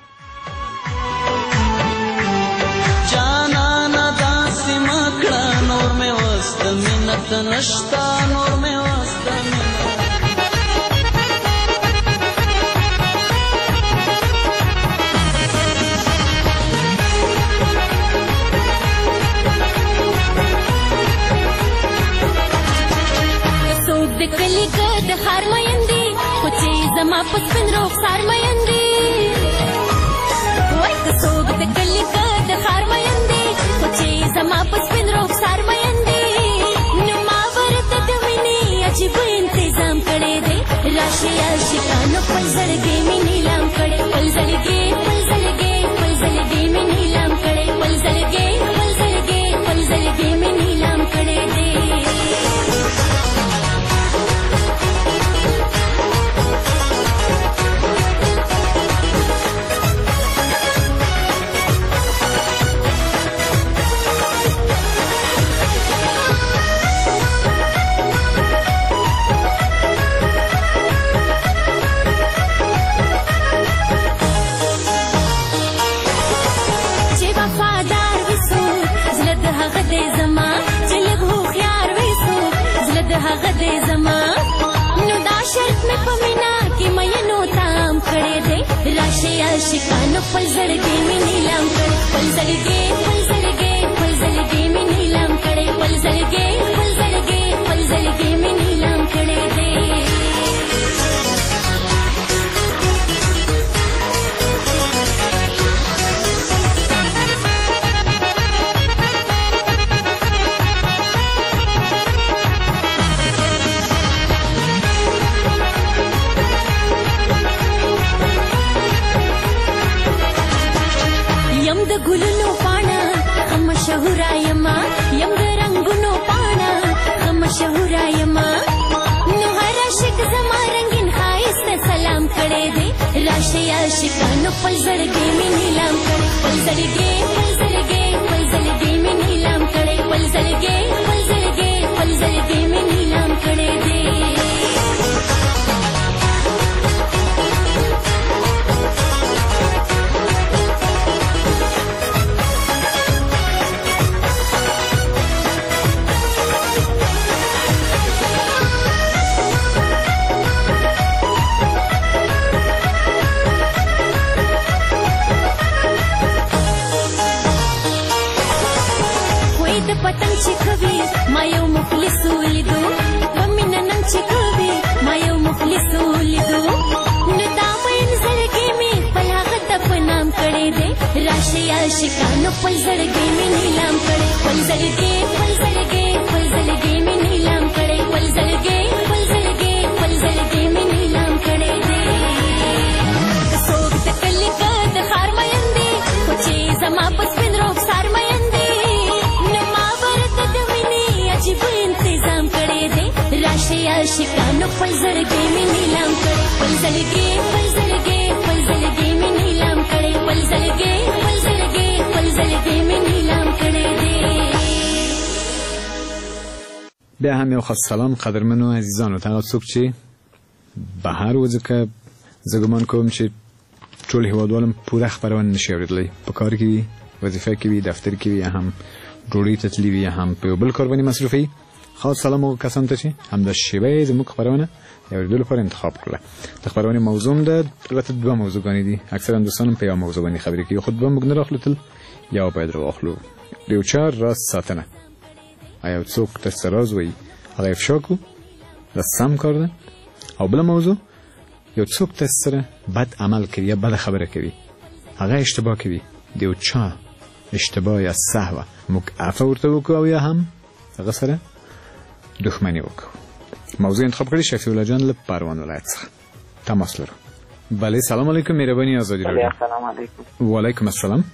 منت نشتا نور میں واسطہ سوک د کلی ګد خار مېندې، خو چې زما په سپین رخسار مېندې. وای که سوک د کلی ګد خار مېندې، خو چې زما په سپین رخسار مېندې. عجیب انتظام کړی دی، راشي عاشقانو خپل زړګی مې نیلام کړی، خپل زړګی خپل زړګی خپل زړګی مې نیلام کړی، خپل زړګی خپل زړګی خپل زړګی مې نیلام کړی دی. عاشقانو خپل زړګی مې نیلام کړی، خپل زړګی خپل زړګی خپل زړګی مې نیلام کړی، خپل زړګی خپل زړګی خپل زړګی مې نیلام کړی دی. یم د ګلونو پاڼه هم مشهوره یما، یم د رنګونو پاڼه هم مشهوره یما. نو هر عاشق زما رنګین ښایسته سلام کړی دی، راشئ عاشقانو خپل زړګی مې نیلام کړی، خپل زړګی خپل زړګی خپل زړګی مې نیلام کړی، خپل زړګی خپل زړګی خپل زړګی مې نیلام کړی دی. مخلص ولیدو ومینه نن چې کوي ما یو مخلص ولیدو نو دا مین زړګي مې خپل هغه ته په نام کړی دی راشي عاشقانو خپل زړګي مې نیلام کړی خپل زړګي خپل زړګي خپل زړګي مې نیلام کړی خپل زړګي خپل زړګي خپل زړګي مې نیلام کړی دی څوک د کلي که د ښار مین دی خو چې زما په سپین رخسار مین دی نو ما ورته د مینې عجیب انتظام کړی دی راشي عاشقانو خپل زړګي مې نیلام کړی خپل زړګي خپل زړګي خپل زړګي مې نیلام کړی خپل زړګي خپل زړګي خپل زړګي مې نیلام کړی دی. بیا هم یو خاص سلام قدرمنو عزیزانو ته هغه څوک چې بهر وځي که زه ګمان کوم چې ټول هیوادوالم پوره خبرونه نشي اورېدلی په کار کې وي وظیفه کې وي دفتر کې وي یا هم ډوډۍ ته تللي وي یا هم په یو بل کار باندې مصروف وي. خاص سلام هغو کسانو ته چې همدا شیبه زموږ خبرونه د اورېدو لپاره انتخاب کړله. د خبرونې موضوع هم ده البته دوه موضوعګانې دي اکثرا دوستان هم په یو موضوع باندې خبرې کوي خو دوه موږ نه راخلو تل یو باید راواخلو. د یو چا راز ساتنه آیا څوک درته راز وایي هغه افشا کړو دا سم کار ده او بله موضوع یو څوک تاسو سره بد عمل کوي یا بد خبره کوي هغه اشتباه کوي د یو چا اشتباه یا سهوه موږ عفو ورته وکړو او یا هم هغه سره دښمني وکړو. موضوع انتخاب کړی شفیع الله جان له پروان ولایت څخه تماس لرو. بله سلام علیکم مهرباني آزادی رادیو. سلام علیکم. و علیکم السلام.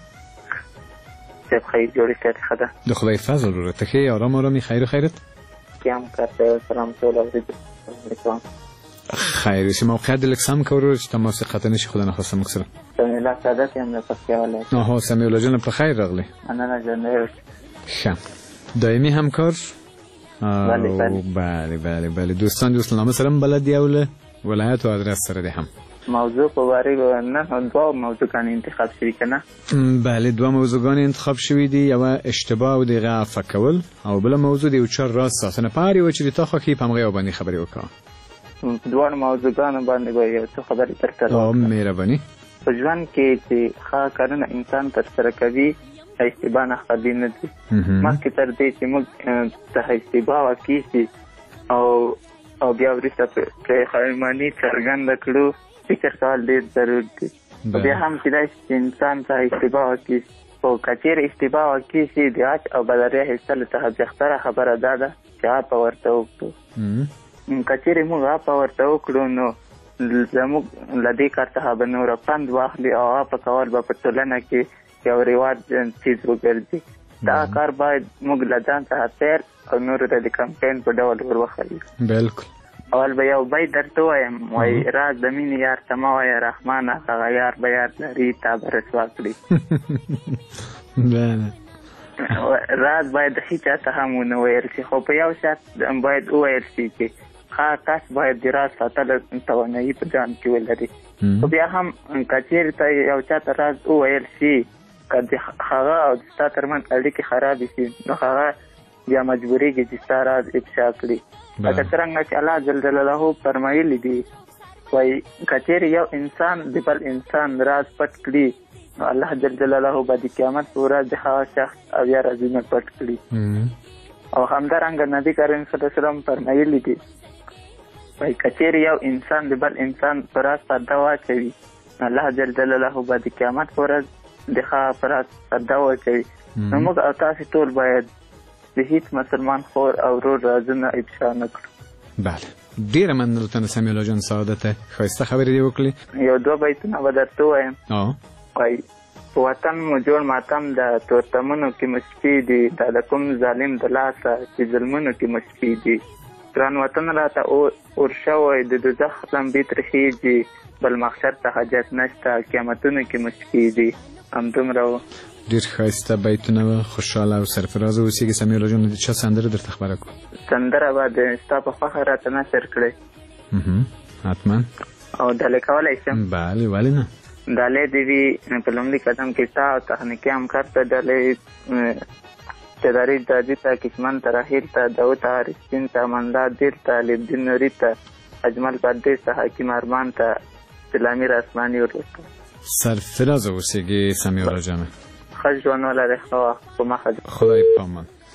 سب خیر جوړی ست خدا د خدای فضل رو ته کې آرام آرامی خیر خیرت کیام کرده سلام ټول علیکم. خیر سی موقعیت دلکسم کورو چې تماس قطع نشي خدا نخواستم اکثر سمی الله سعادت یم له پکې ولایت. آها سمی الله جان په خیر راغلی. انا نه جنه ښه دایمي همکار. بله بله بله بله بله دوستان دوستان سره بلد یو له ولایت او ادرس سره دي هم موضوع په واره نه دوه موضوعګان انتخاب شوي کنه. بله دوه موضوعګان انتخاب شوي دي یو اشتباه او دغه عفو کول او بل موضوع دی چې راز ساتنه پاره و چې تا خو کې په مغه باندې خبرې وکړه. دوه موضوعګان باندې یو څه خبرې ترته او مهرباني په ژوند کې چې ښه کارونه انسان تر سره کوي اشتباه نه خالي نه دي مخکې تر دې چې موږ ته اشتباه وکړي او او بیا وروسته پرې خایماني څرګنده کړو فکر کول ډېر ضرور دي. بیا هم کېدای شي چې انسان ته اشتباه وکړي خو که چېرې اشتباه وکړي چې د حق او بدریا ایستلو څخه بهتره خبره دا ده چې عفو ورته وکړو. که چېرې موږ عفو ورته وکړو نو زموږ له دې کار څخه به نوره پند واخلي او عفو کول به په ټولنه کې یو رواج چیز وګرځي. دا کار باید موږ له ځان څخه پیل او نورو ته د کمپین په ډول ور وښیو. بالکل اول به یو بیت درته ووایم وایي راز د مینې یار ته مه وایه رحمانه هغه یار به یار لري تا به رسوا کړي. راز باید د هېچا ته هم ونه ویل شي خو په یو شرط باید وویل شي چې ښه کس باید د راز ساتلو توانایي په ځان کې ولري. خو بیا هم که چېرې ته یو چا ته راز وویل شي که د هغه او د ستا ترمنځ اړیکې خرابې شي نو هغه بیا مجبورېږي چې ستا راز افشا کړي. لکه څرنګه چې الله جل جلاله فرمایلي دي وایي که چېرې یو انسان د بل انسان راز پټ کړي نو الله جل جلاله به د قیامت په ورځ د هغه شخص اویا رازونه پټ کړي. او همدارنګه نبي کریم صلی الله علیه وسلم فرمایلي دي وایي که چېرې یو انسان د بل انسان په راز پرده واچوي نو الله جل جلاله به د قیامت په ورځ د هغه په راز پرده واچوي. نو موږ او تاسې ټول باید د هیڅ مسلمان خور او ورور رازونه افشا نه کړو. بله ډېره مننه له سمیع الله جان سعادته ښایسته خبرې دې وکړې. یو دوه بیتونه به درته ووایم. وایي په وطن مو جوړ ماتم د تورتمونو کې مو شپې دي دا د کوم ظالم د لاسه چې ظلمونو کې مو شپې دي ګران وطن راته اور شوی د دوزخ لمبې ترخېږي بل محشر ته حاجت نشته قیامتونو کې مو شپې دي. همدومره و. ډېر ښایسته بیتونه وه خوشحاله او سرفرازه اوسېږي سمیع الله جان د چا سندره درته خبره کړو؟ سندره به د ستا په خوښه راته نشر کړې. حتما او ډالۍ کولی شم؟ بله ولې نه. ډالۍ دې وي په لومړي قدم کې تا او تخنیکي همکار ته ډالۍ تداري دادي ته کشمن ته راهیل ته داود حارسین ته مندا دیر ته علیالدین نوري ته اجمل پردیس ته حکیم ارمان ته سلامیر اسماني ورته. سرفرازه اوسېږي سمیع الله جان. ښه ژوند ولرئ ښه وخت په مخه. خدای پامان.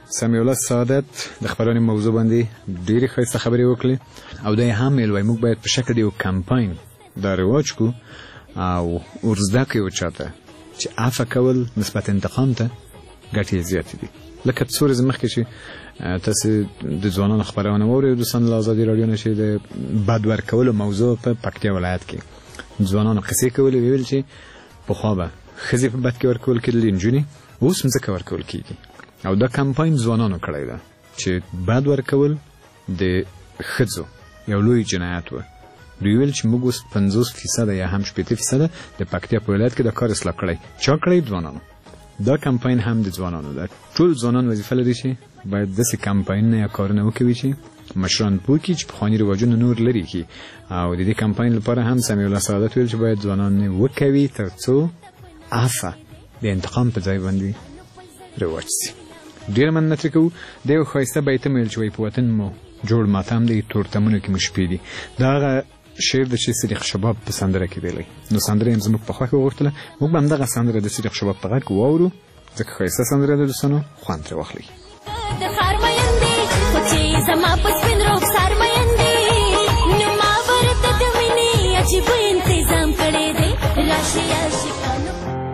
سمیع الله سعادت د خبرونې موضوع باندې ډېرې ښایسته خبرې وکړې او دا یې هم ویل وایي موږ باید په شکل د یو کمپاین دا رواج کړو او ورزده کړو یو چاته چې عفه کول نسبت انتقام ته ګټې یې زیاتې دي. لکه څو ورځې مخکې چې تاسو د ځوانانو خبرونه واورئ دوستان له ازادي راډیو نه چې د بد ورکولو موضوع په پکتیا ولایت کې ځوانانو قصې کولې ویل چې پخوا به ښځې په بد کې ورکول کېدلې نجونې اوس مځکه ورکول کېږي او دا کمپاین ځوانانو کړی ده چې بد ورکول د ښځو یو لوی جنایت و. دوی ویل چې موږ اوس پنځوس فیصده یا هم شپېته فیصده د پکتیا په ولایت کې دا کار اصلاح کړی. چا کړی؟ ځوانانو. دا کمپاین هم د ځوانانو ده. ټول ځوانان وظیفه لري چې باید داسې کمپاینونه یا کارونه وکوي چې مشران پوه کړي چې پخواني رواجونه نور لرې کړي او د دې کمپاین لپاره هم سمیع الله سعادت ویل چې باید ځوانان وکوي تر څو عفه د انتقام په ځای باندې رواج شي. ډېره مننه ترې کوو. د یو ښایسته بیت هم ویل چې وایي په وطن مو جوړ ماتم دی تورتمونو کې مو شپې دي. دا هغه شعر د چې صدیق شباب په سندره کې ویلی. نو سندره یې زموږ په خوښه وغوښتله. موږ به همدغه سندره د صدیق شباب په غږ واورو ځکه ښایسته سندره ده. دوستانو خوند ترې واخلئ. د خار میندې خو چې زما په سپین رخسار میندې نو ما ورته د مینې عجیبه انتظام کړی دی. راشي عاشقانو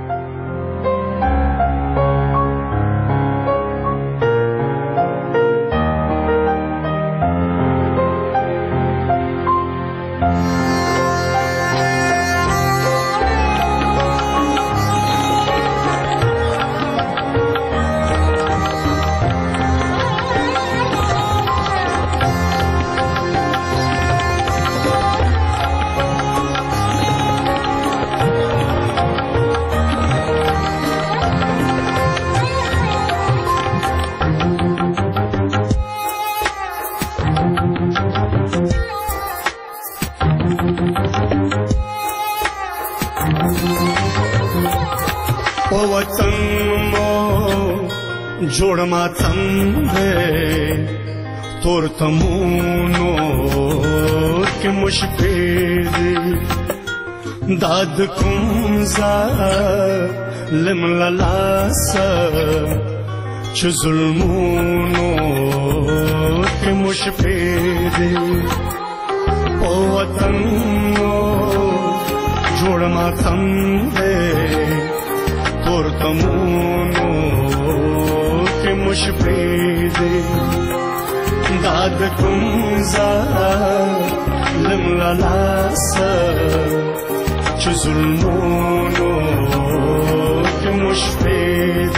जोड़ मातम है तोरतमूनो के मुशफेद दाद कुंजा लिम ललासा च जुल्मूनो के मुशफेद ओ वतनो जोड़ मातम है तोरतमूनो मुशफेद दाद कुंजा लिम ललासा च जुल्मोनो के मुशफेद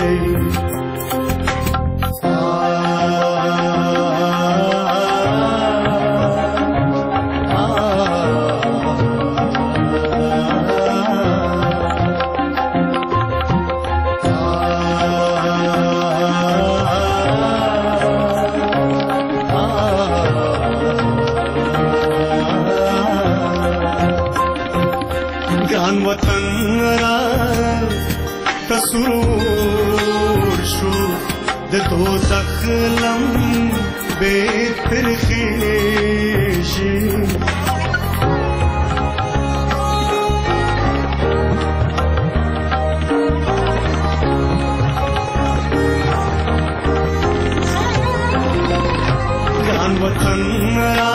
تسرور شو د دوزخ لم بهتر خیشی گان وطن را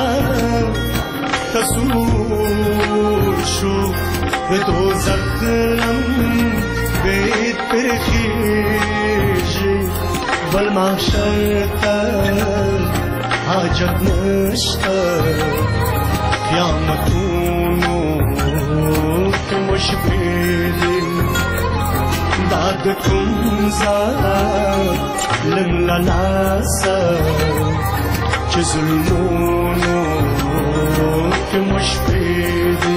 تسرور شو د دوزخ لم بهتر خیشی بل محشر تر حاجت نشتا قیامتونو که مشبیدی داد کنزا لم للاسا چه ظلمونو که مشبیدی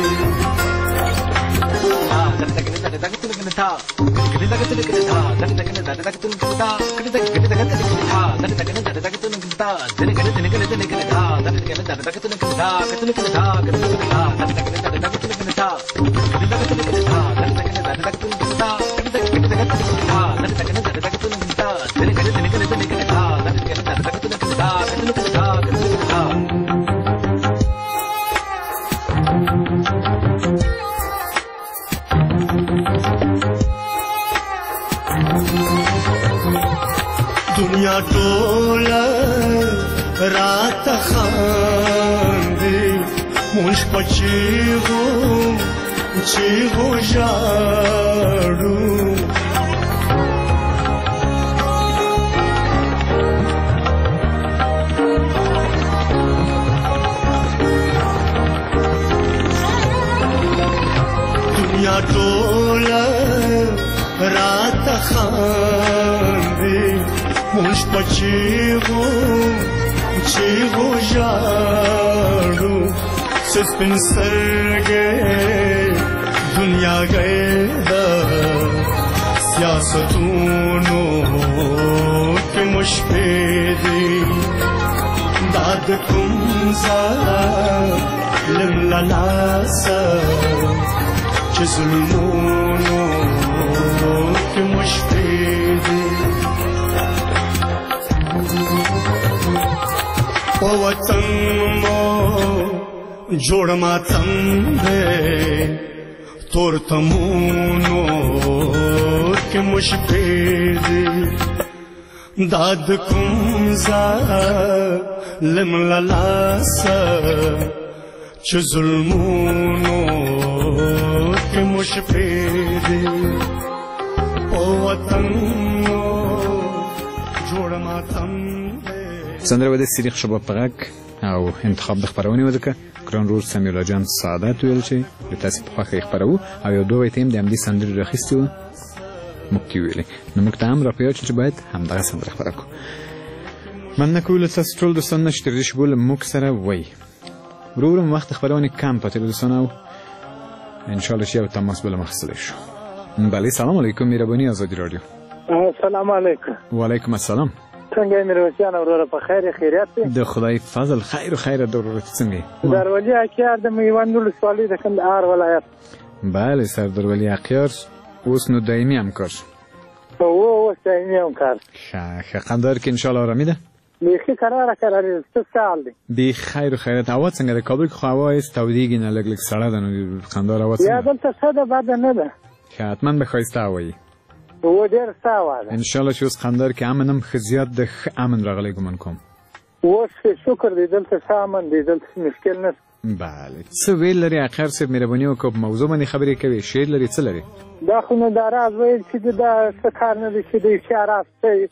दुनिया तो रात खांदी मुझ पर चीगो चीगो जाड़ू दुनिया टोला रात खांदी मुझ पर चीगो चीगो जाड़ू सिस्पिन सर गए दुनिया गए सियासतूनों के मुश्किली दाद कुमसा ललासा जुल्मों के मुश्किली ओ वतन मो जोड़ मातम है तोर तमूनो के मुश्किल दाद कुमजा लिम ललासा च जुल्मोनो के मुश्किल ओ वतन जोड़ मातम سندره و د سریخ شباب پغک او انتخاب د خبرونې ودکه ګران رور سمیولا جان سعادت ویل چې د تاسو په خوښه خبرو او یو دوه تیم د امدی سندره راخستو مکتی ویلې نو موږ ته هم راپیاو چې باید همدغه سندره خبره کو من نکول تاسو ټول دوستان نشته ریش بول موږ سره وای ورورم وخت خبرونه کم پاتې دوستان او ان شاء الله چې تماس بل مخصله شو بله سلام علیکم مهربانی آزادی رادیو سلام علیکم و علیکم السلام څنګه میرویسیان اوره په خیر خیریت دی د خدای فضل خیر و خیر ضرورت څنګه درولی اکیار د میوند ولسوالۍ د کندهار ولایت بله سر درولی اکیار اوس نو دایمي همکار او اوس دایمي همکار ښه قندهار کې ان شاء الله آرامي ده بیخي قراره قراره څه سال دی بی خیر و خیرت هوا څنګه د کابل خو هوا هیڅ تودیږي نه لږ لږ سړه ده نو قندهار هوا څنګه یا دلته څه ده بده نه ده حتما به ښایسته هوا وي و ډېر ښه هوا ده انشاءالله چې اوس قندهار کې امن هم ښه زیات د ښه امن راغلی ګمان کوم اوس شکر دی دلته ښه امن دی دلته مشکل نشته بله څه ویل لري اخر صاحب مهرباني وکړه په موضوع باندې خبرې کوي شعر لري څه لري دا خو نو دا راز ویل چې دا څه کار نه دی چې د اشاره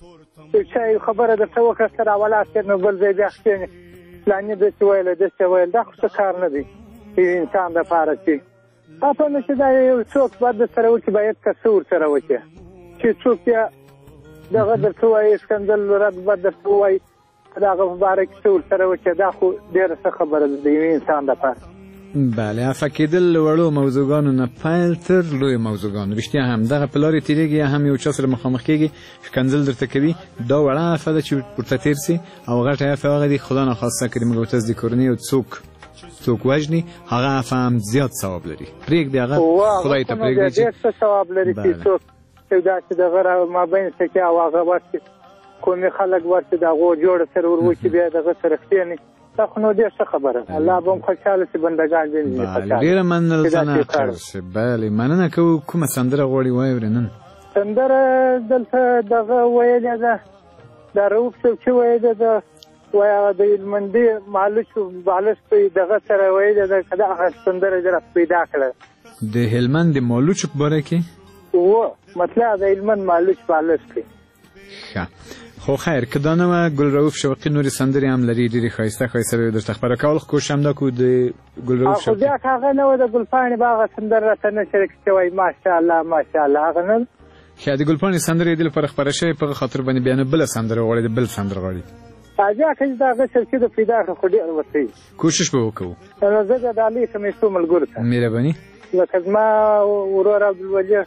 چې خبره درته وکړه سره اولاد نو بل ځای بیا کښېني فلاني داسې ویل داسې ویل دا خو څه کار نه دی انسان دپاره چې پاته نه چې دا یو څوک باید درسره وکړي باید که څه ورسره وکړي چې څوک بیا دغه درته ووایي ښکنځل رد بد درته ووایي د هغه په باره کې څه ورسره وکړي دا خو ډېره ښه خبره ده د یوه انسان دپاره بله عفه کېدل له وړو موضوعګانو نه پیل تر لویو موضوعګانو رښتیا هم دغه په لارې تېرېږي یا هم یو چا سره مخامخ کېږي ښکنځل درته کوي دا وړه عفه ده چې ورته تېر سي او غټه عفه هغه دي خدا ناخواسته کړي موږ ورته د کورنۍ یو څوک څوک وژني هغه عفه هم زیات ثواب لري پرېږدي هغه خدای ته پرېږدي چې ډېر ښه ثواب لري چې څوک داسې دغه مابین څه کې او هغه ورته قومي خلک ورته د هغو جوړه سره ور وکړي بیا دغه سره کښېني دا خو نو ډېر ښه خبره ده الله به هم خوشحاله شي بندګان بله ډېره مننه اخر صاحب بله مننه کوو کومه سندره غواړې واورې نن سندره دلته دغه ویلې ده دا رؤوف صاحب چې ویلې ده وایي د هلمندي مالوچو بالښت دغه سره ویلې ده که دغه سندره یې راته پیدا کړه د هلمند د مالوچو په باره کې و مطلب د هلمند مالوچ بالښت دی ښه خو خیر که دا نه وه ګل رؤوف شوقي نورې سندرې هم لري ډېرې ښایسته ښایسته به درته خبره کول خو کوشش هم دا کوو د ګل رؤوف خو بیا که هغه نه وه د ګلپاڼې به هغه سندره راته نه شریک شوی ماشاءالله ماشاءالله هغه نه ښه د ګلپاڼې سندرې یې دې لپاره خپره شوې په هغه خاطر باندې بیا نه بله سندره غواړي د بل سندره غواړي بیا که د هغه شوقي د پیدا کړه خو ډېر ورته کوشش به وکړو نو زه د ډالۍ ښه مې څو ملګرو ته مهرباني لکه زما ورور عبدالولي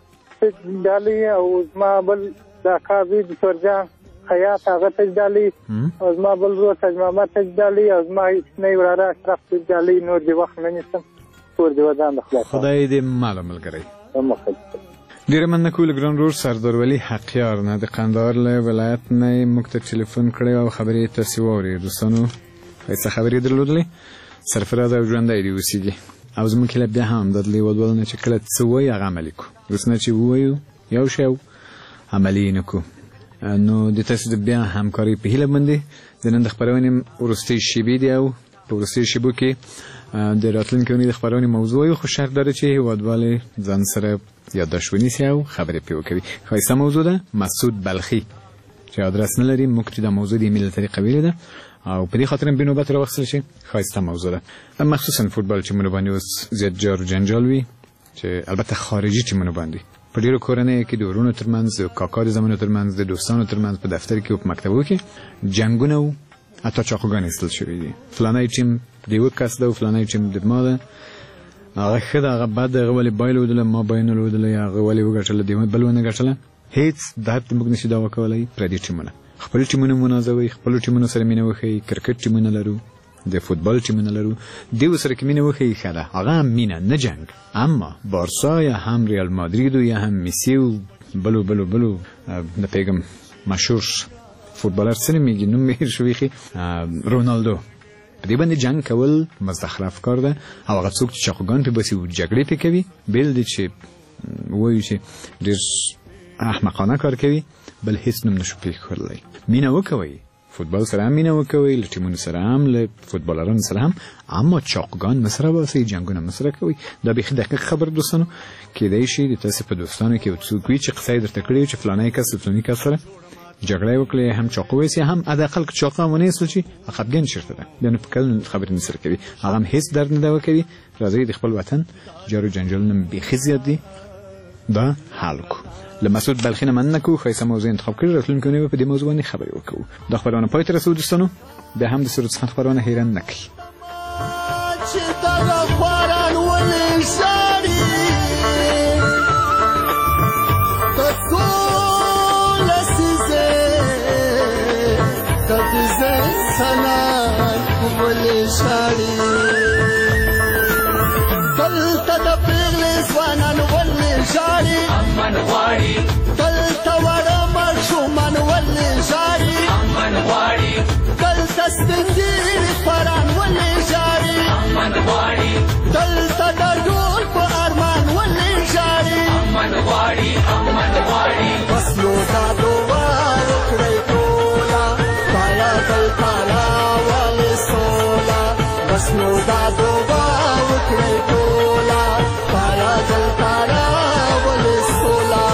ډالۍ او زما بل د کابي دکتور جان خیاط هغه ته ډالۍ او زما بل ورور تاج محمد ته ډالۍ او زما کوچنی وراره اشرف ته ډالۍ نور دې وخت نه نیسم ټول دې ودان د خلاص خدای دې ماله ملګری ډېره مننه کوو له ګران ورور سردار ولي حقیار نه د قندهار له ولایت نه یې موږ ته ټلیفون کړی او خبرې یې تاسې واورې دوستانو ښایسته خبرې یې درلودلې سرفراز او ژوندی دې اوسېږي او زموږ هیله بیا هم د دې ودول نه چې کله څه وایي هغه عملي کړو اوس نه چې ووایو یو شی عملي یې نه کړو نو د تاسو د بیا همکاري په هیله باندې د نن د خبرونې وروستۍ شیبې دی او په وروستۍ شیبو کې د راتلونکي اونۍ د خبرونې موضوع یو خو شرط لري چې هیوادوال ځان سره یادداشت ونیسي او خبرې پرې وکړي. ښایسته موضوع ده. مسعود بلخي چې ادرس نه لري، موږ چې د موضوع د ایمیل طریقه ویلې ده او په دې خاطر هم بنوبت راوستل شي. ښایسته موضوع ده، مخصوصا فوتبال چې مونږ باندې اوس زیات جار و جنجال وي، چې البته خارجي چې مونږ باندې په ډیرو کورنۍ کې د ورونو ترمنځ، د کاکا د زمانو ترمنځ، د دوستانو ترمنځ، په دفتر کې او په مکتبو کې جنګونه او حتی چاقوګانې ایستل شوي دي. فلانی ټیم د یوه کس ده او فلانی ټیم د ما ده، هغه ښه ده، هغه بد ده، هغه ولې بایل ودله، ما بای نه ودله، یا هغه ولې وګټله، دی بل ونه ګټله. هیڅ درد موږ نشي دعوا کولی. پردي ټیمونه خپل ټیمونه منازوي، خپل ټیمونو سره مینه وښیي. کرکټ ټیمونه لرو، د فوتبال ټیمونه لرو، دیو سره کې مینه وښیي ښه ده، هغه هم مینه نه جنګ. اما بارسا یا هم ریال مادرید یا هم میسی و بلو بلو بلو نه پیغام مشهور فوتبالر سره میگی نوم مهر شویخي رونالدو، په دې باندې جنگ کول مزخرف کار ده. او هغه څوک چې چاقوګان په بسی و جګړې پې کوي، بیل دی چې وایو چې ډېر احمقانه کار کوي، بل هیڅ نوم نشو پرېښودلی. مینه وکوئ، فوتبال سره هم مینه وکوئ، له ټیمونو سره هم، له فوتبالرانو سره هم، اما چاقوګان مه سره باسئ، جنګونه مه سره کوئ. دا بیخي دقیق خبر دوستانو. کیدای شي د تاسې په دوستانو کې یو څوک وي چې قصه یې درته کړې وي چې فلانی کس فلاني کس سره جګړه وکړي، هم چاقو ویسي، هم حداقل که چاقو هم ونه ایستل شي، خفګان چېرته ده؟ بیا نو په کلونو خبرې نه سره کوي، هغه هم هېڅ درد نه دوا کوي. راځئ د خپل وطن جار و جنجالونه بیخي زیات دي، دا حل کړو. له مسعود بلخي نه مننه کوو، ښایسته موضوع انتخاب کړي. راتلونکې اونۍ به په دې موضوع باندې خبرې وکړو. دا خپرونه پای ته رسوو دوستانو. بیا هم د سرود څخه خپرونه حیران نه کړي. دلته د پیغلې ځوانان ولې ژاړي، امن غواړي. دلته وړه ماشومان ولې ژاړي، امن غواړي. دلته سپین ږیري خواران ولې ژاړي، امن غواړي. دلته د ډول په ارمان ولې ژاړي، امن غواړي، امن غواړي. بس نو دا دعا وکړئ ټوله، خدایه دلته راولې سوله. بس نو دا دعا وکړئ ټوله، خدایه دلته راولې سوله.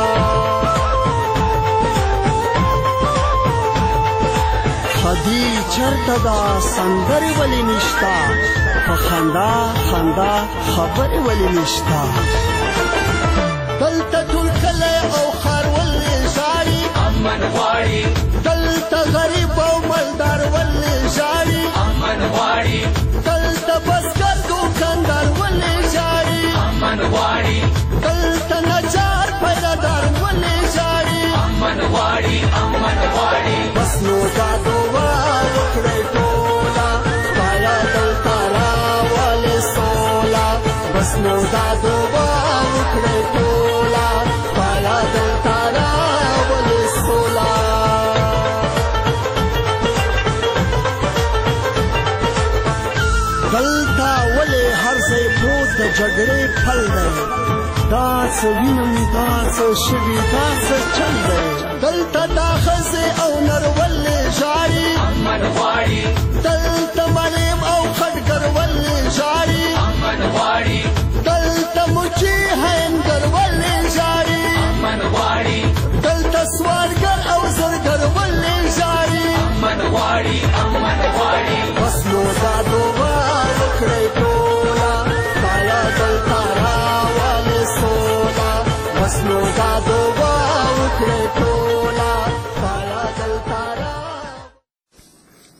خدي چرته دا سندرې ولې نشته، په خندا خندا خبرې ولې نشته. دلته ټول کلی او ښار ولې ژاړي، امن غواړي. دلته غریب او مالدار ولې ژاړي، امن غواړي. دلته بزګر دوکاندار ولې ژاړي، امن غواړي. دلته نجار پیدادار ولې ژاړي، امن غواړي، امن غواړي. بس نو دا دعا وکړئ ټوله، خدایه دلته راولې سوله. بس نو دا دعا وکړئ ټوله، خدایه دلته راولې سوله. دلته ولې هر ځای پروت د جګړې پل دی، دا څه وینم، دا څه شوي، دا څه چل دی. دلته دا ښځې او نر ولې ژاړي، امن غواړي. دلته مریم او خټګر ولې ژاړي، امن غواړي. دلته مچي هینګر ولې ژاړي، امن غواړي. دلته سوارګر او زرګر ولې ژاړي، امن غواړي، امن